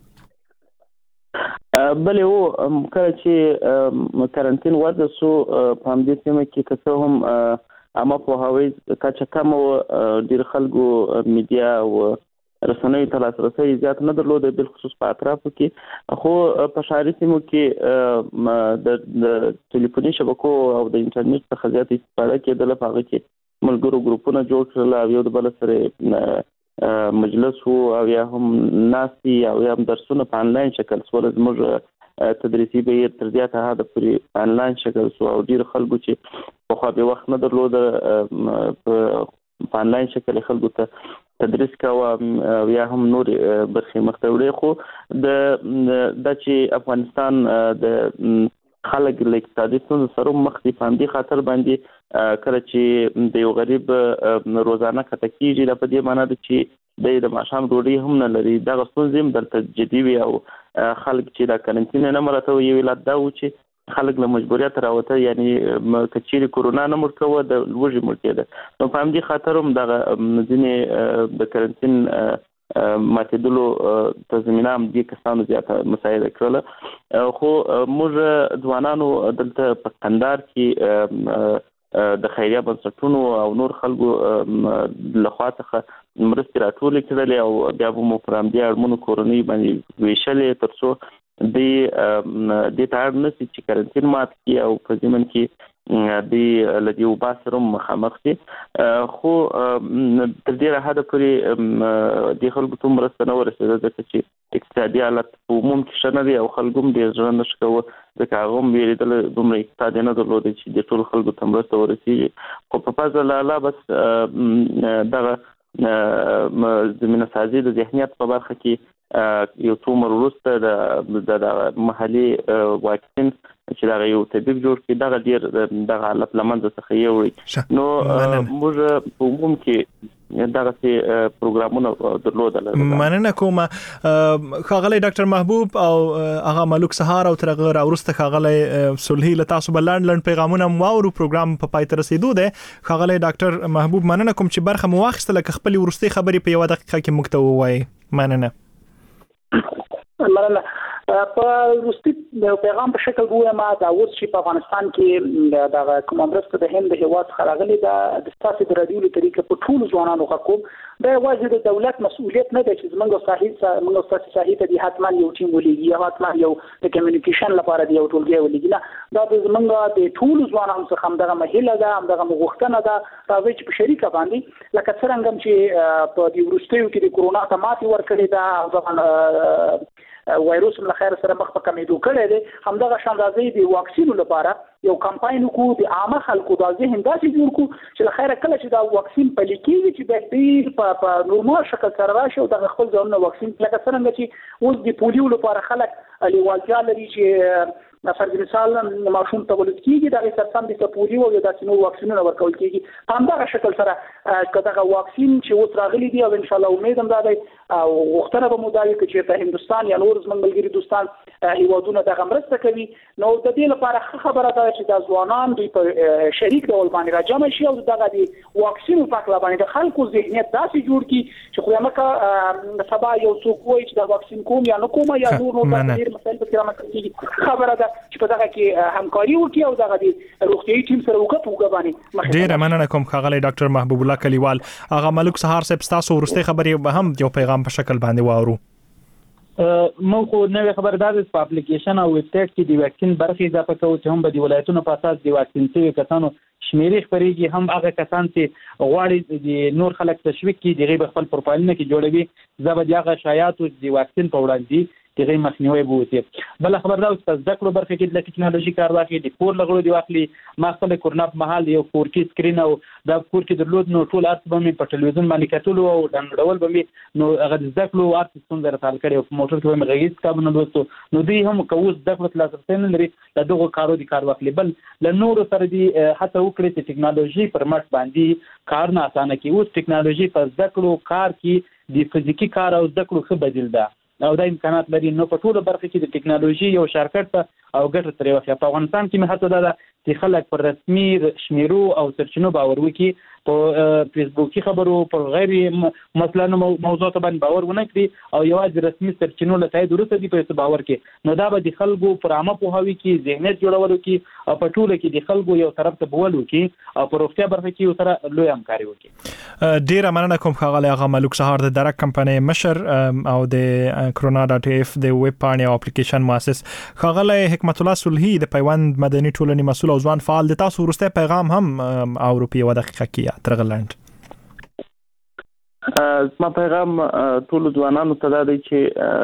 بلې و کله چې کرنټین وضع شو په همدې سیمه کې که څه هم عامه پوهاوی کچه کمه وه ډېر خلکو میډیا او رسنیو ته لاسرسی زیات نه درلوده بالخصوص په اطرافو کې. خو په ښاري سیمو کې د ټلیفوني شبکو او د انټرنیټ څخه زیات استفاده کېدله. په هغه کې ملګرو ګروپونه جوړ کړل او یو د بله سره مجلس وو او یا هم ناستې او یا هم درسونه په انلاین شکل سول. زموږ تدریسي بهیر تر زیاته حده پورې انلاین شکل شو او ډېرو خلکو چې پخوا بې وخت نه درلوده په انلاین شکل خلکو ته تدریس کوه او یا هم نور برخې مخته وړې. خو د دا چې افغانستان د خلک له اقتصادي ستونزو سره مخ دي په همدې خاطر باندې کله چې د یو غریب روزانه کته کېږي دا په دې معنا ده چې د ماښام ډوډۍ هم نه لري. دغه ستونزې هم دلته جدي وي او خلک چې د کرنټین نه مراته یو علت دا و چې خلک له مجبوریت راوته، یعنی کچېرې کورونا نه مړ کوه د لوږې مړ کېده. نو په همدې خاطر هم دغه ځینې د کرنټین ماتېدلو ته زمینه همدې کسانو زیاته مساعده کړله. خو موږ ځوانانو دلته په کندهار کې د خیریه بنسټونو او نور خلکو لخوا څخه مرستې راټولې کړلې او بیا به مو پر همدې اړمنو کورنیو باندې ویشلې تر څو د دې ته اړ نه شي چې کرنټین مات کړي او په ضمن کې د له دې وبا سره مخامخ شي. خو تر ډېره حده پورې د خلکو ته مرسته نه ورسېده ځکه چې اقتصادي حالت په عموم کې ښه نه دی او خلکو هم ډېر زړه نه ښه کوه ځکه هغه هم ویرېدله دومره اقتصاد یې نه درلوده چې د ټولو خلکو ته مرسته ورسېږي. خو په فضل الله بس دغه زمینه سازي د ذهنیت په برخه کې یو څو عمر وروسته د محلي واکسین چې دغه یو طبیب جوړ کړي دغه ډېر دغه حالت له منځه څخه یوړي. نو موږ په عموم کې دغه پروګرامونه درلودل. مننه کوم ښاغلی ډاکټر محبوب او هغه ملک سهار او تر هغه راوروسته ښاغلی صلحي له تاسو به لنډ لنډ پیغامونه مو واورو. پروګرام په پای ته رسېدو دی. ښاغلی ډاکټر محبوب مننه کوم چې برخه مو واخیستله که خپلې وروستۍ خبرې په یوه دقیقه کې موږ ته ووایي. مننه. مننه. په وروستي پیغام په شکل ووایم دا اوس چې په افغانستان کې دغه کومه مرسته د هند د هېواد څخه راغلې ده د ستاسو د راډیو له طریقې په ټولو ځوانانو حقوق دا یوازې د دولت مسؤلیت نه دی چې زموږ صاحب موږ ستاسو صاحب ته د حتما یو ټیم ولېږي یا حتما یو د کمیونیکیشن لپاره د یو ټولګي ولېږي. نه دا د زموږ د ټولو ځوانانو څخه همدغه مهیله ده، همدغه غوښتنه ده راځي چې په شریکه باندې لکه څرنګه چې په دې وروستیو کې د کورونا ته ماتې ورکړې ده او ځکه وایروس له خیر سره مخ په کمیدو کړی دی، همدغه شان راځي د واکسینو لپاره یو کمپاین وکړو د عامه خلکو د ذهن داسې جوړ کړو چې له خیره کله چې دا واکسین پلي کېږي چې د دې په نورمال شکل سره راشي او د خپل ځانونه واکسین لکه څرنګه چې اوس د پولیو لپاره خلک لیوالتیا لري چې فرض مثال ماشوم تولد کیږي دغه سرطان د پولیو او د سینو واکسینونه ورکول کیږي. په همدغه شکل سره کداغه واکسین چې اوس راغلي دی او ان شاء الله امید هم ده او وختونه به مو دا وي چې په هندستان یا نور زموږ ملګري دوستان هیوادونه دغه مرسته کوي. نو د دې لپاره خبره ده چې د ځوانان دوی په شریک ډول باندې راجمع شي او دغه د واکسین په اړه باندې د خلکو ذهنیت داسې جوړ کړي چې خو مکه سبا یو څوک وایي چې د واکسین کوم یا نه کوم یا نور نور ډېر مسایل په کې راځي. خبره ده چې په دغه کې همکاري وکړي او دغه د روغتیايي ټیم سره وکړو وګ باندې. ډېر مننه کوم ښاغلی ډاکټر محبوب الله کلیوال. هغه ملک سهار صاحب تاسو ورسته خبرې به هم یو پیغام په شکل باندې واورو. مو خو نوې خبردار په اپلیکیشن او ویب سټ کې د واکسین برخه اضافه کوي چې هم به د ولایتونو په اساس د واکسین شوي کسانو شمیرې خبرېږي. هم هغه کسان چې غواړي د نور خلک تشویق کړي دغه په خپل پروفایلونه کې جوړوي زه به دغه شایعاتو د واکسین په وړاندې دغه مخنیوي بوتي. بل خبر دا چې زده کړو برخه کې د ټکنالوژي کار واخلي د کور لغړو دی واخلي. ما خپل کورونا په محل یو کور کې سکرین او دا کور کې درلود نو ټول ارت به مې په ټلویزیون باندې کتلو او ډاونلوډول به مې نو هغه زده کړو ارت څنګه راټال کړي او موټر کې مې غږیز کابونه دوستو نو دوی هم کوز زده کړو لازم نه لري د دغه کارو دی کار واخلي. بل ل نور سره دی حتی وکړي چې ټکنالوژي پر مټ باندې کار نه اسانه کی. اوس ټکنالوژي په زده کړو کار کې د فزیکی کار او زده کړو ښه بدیل ده او دا امکانات لري. نو په ټوله برخه کې د ټکنالوژي یو شرکت او ګټه ترې واخلي. په افغانستان کې مې هڅه ده چې خلک پر رسمي شمیرو او سرچینو باور وکړي، په فیسبوکي خبرو په غیر مثلا موضوع ته باندې باور ونه کړي او یوازې رسمي سرچینو له تایید وروسته دي په باور کې. نو دا به د خلکو پر عامه پوهاوي کې ذهنیت جوړول کی او په ټوله کې د خلکو یو طرف ته بول وکي او په روغتیا برخه کې یو سره لوی همکاري وکي. ډیر مننه کوم ښاغلی هغه ملک سهار د درک کمپنۍ مشر او د کرونا ډاټ اف د ویب پاڼې او اپلیکیشن مؤسس. ښاغلی حکمت الله صلحي د پیوند مدني ټولنې مسؤل او ځوان فعال د تاسو ورسته پیغام هم او روپی و دقیقه کې ترغلند. ما پیغام ټول ځوانانو ته دا دی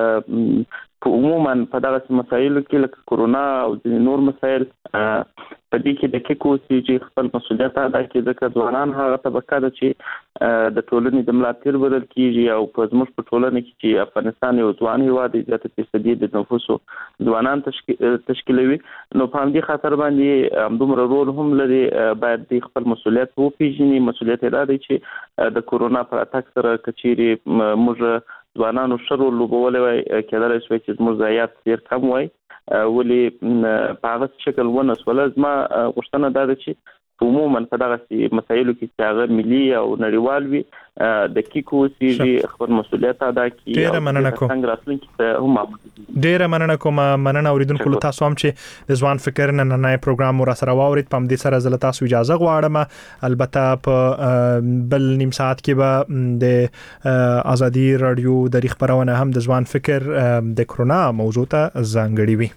چې عموما په دغه مسایلو کې لکه کورونا او نور مسایل په دې کې د کیکو چې خپل مسولیت ادا کړي ځکه ځوانان هغه طبقه ده چې د ټولنې د ملاتړ بلل کیږي او په زموږ په ټولنه کې چې افغانستان یو ځوان هیواد دی زیاته فیصدي د نفوسو ځوانان تشکیلوي نو په همدې خاطر باندې همدومره رول هم لري باید د خپل مسولیت وپیژني مسولیت ادا دی چې د کورونا پر اتاک سره کچيري موږ ځوانانو شر لوبولې وای کېدای شي چې زموږ ضایعات ډیر کم وای ولې په هغه شکل ونه سول زما غوښتنه ده چې عموما په دغه مسایلو کې چې هغه ملي او نړیوال وي د کیکو چې خپل مسولیت ادا کړي ډیره مننه کوم څنګه راتلونکي ته هم ډیره مننه کوم مننه اوریدونکو له تاسو هم چې د ځوان فکر نن نه پروګرام ور سره واورید پم دې سره زله تاسو اجازه غواړم البته په بل نیم ساعت کې به د ازادي رادیو د خبرونه هم د ځوان فکر د کرونا موضوع ته ځانګړي وي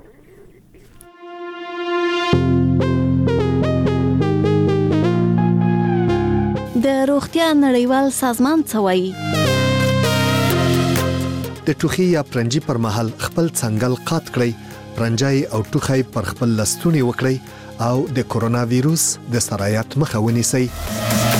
د روغتیا نړیوال سازمان څه وایي د ټوخي یا پرنجي پر مهال خپل څنګل قات کړئ پرنجای او ټوخي پر خپل لستونی وکړئ او د کورونا وایروس د سرایت مخه ونیسئ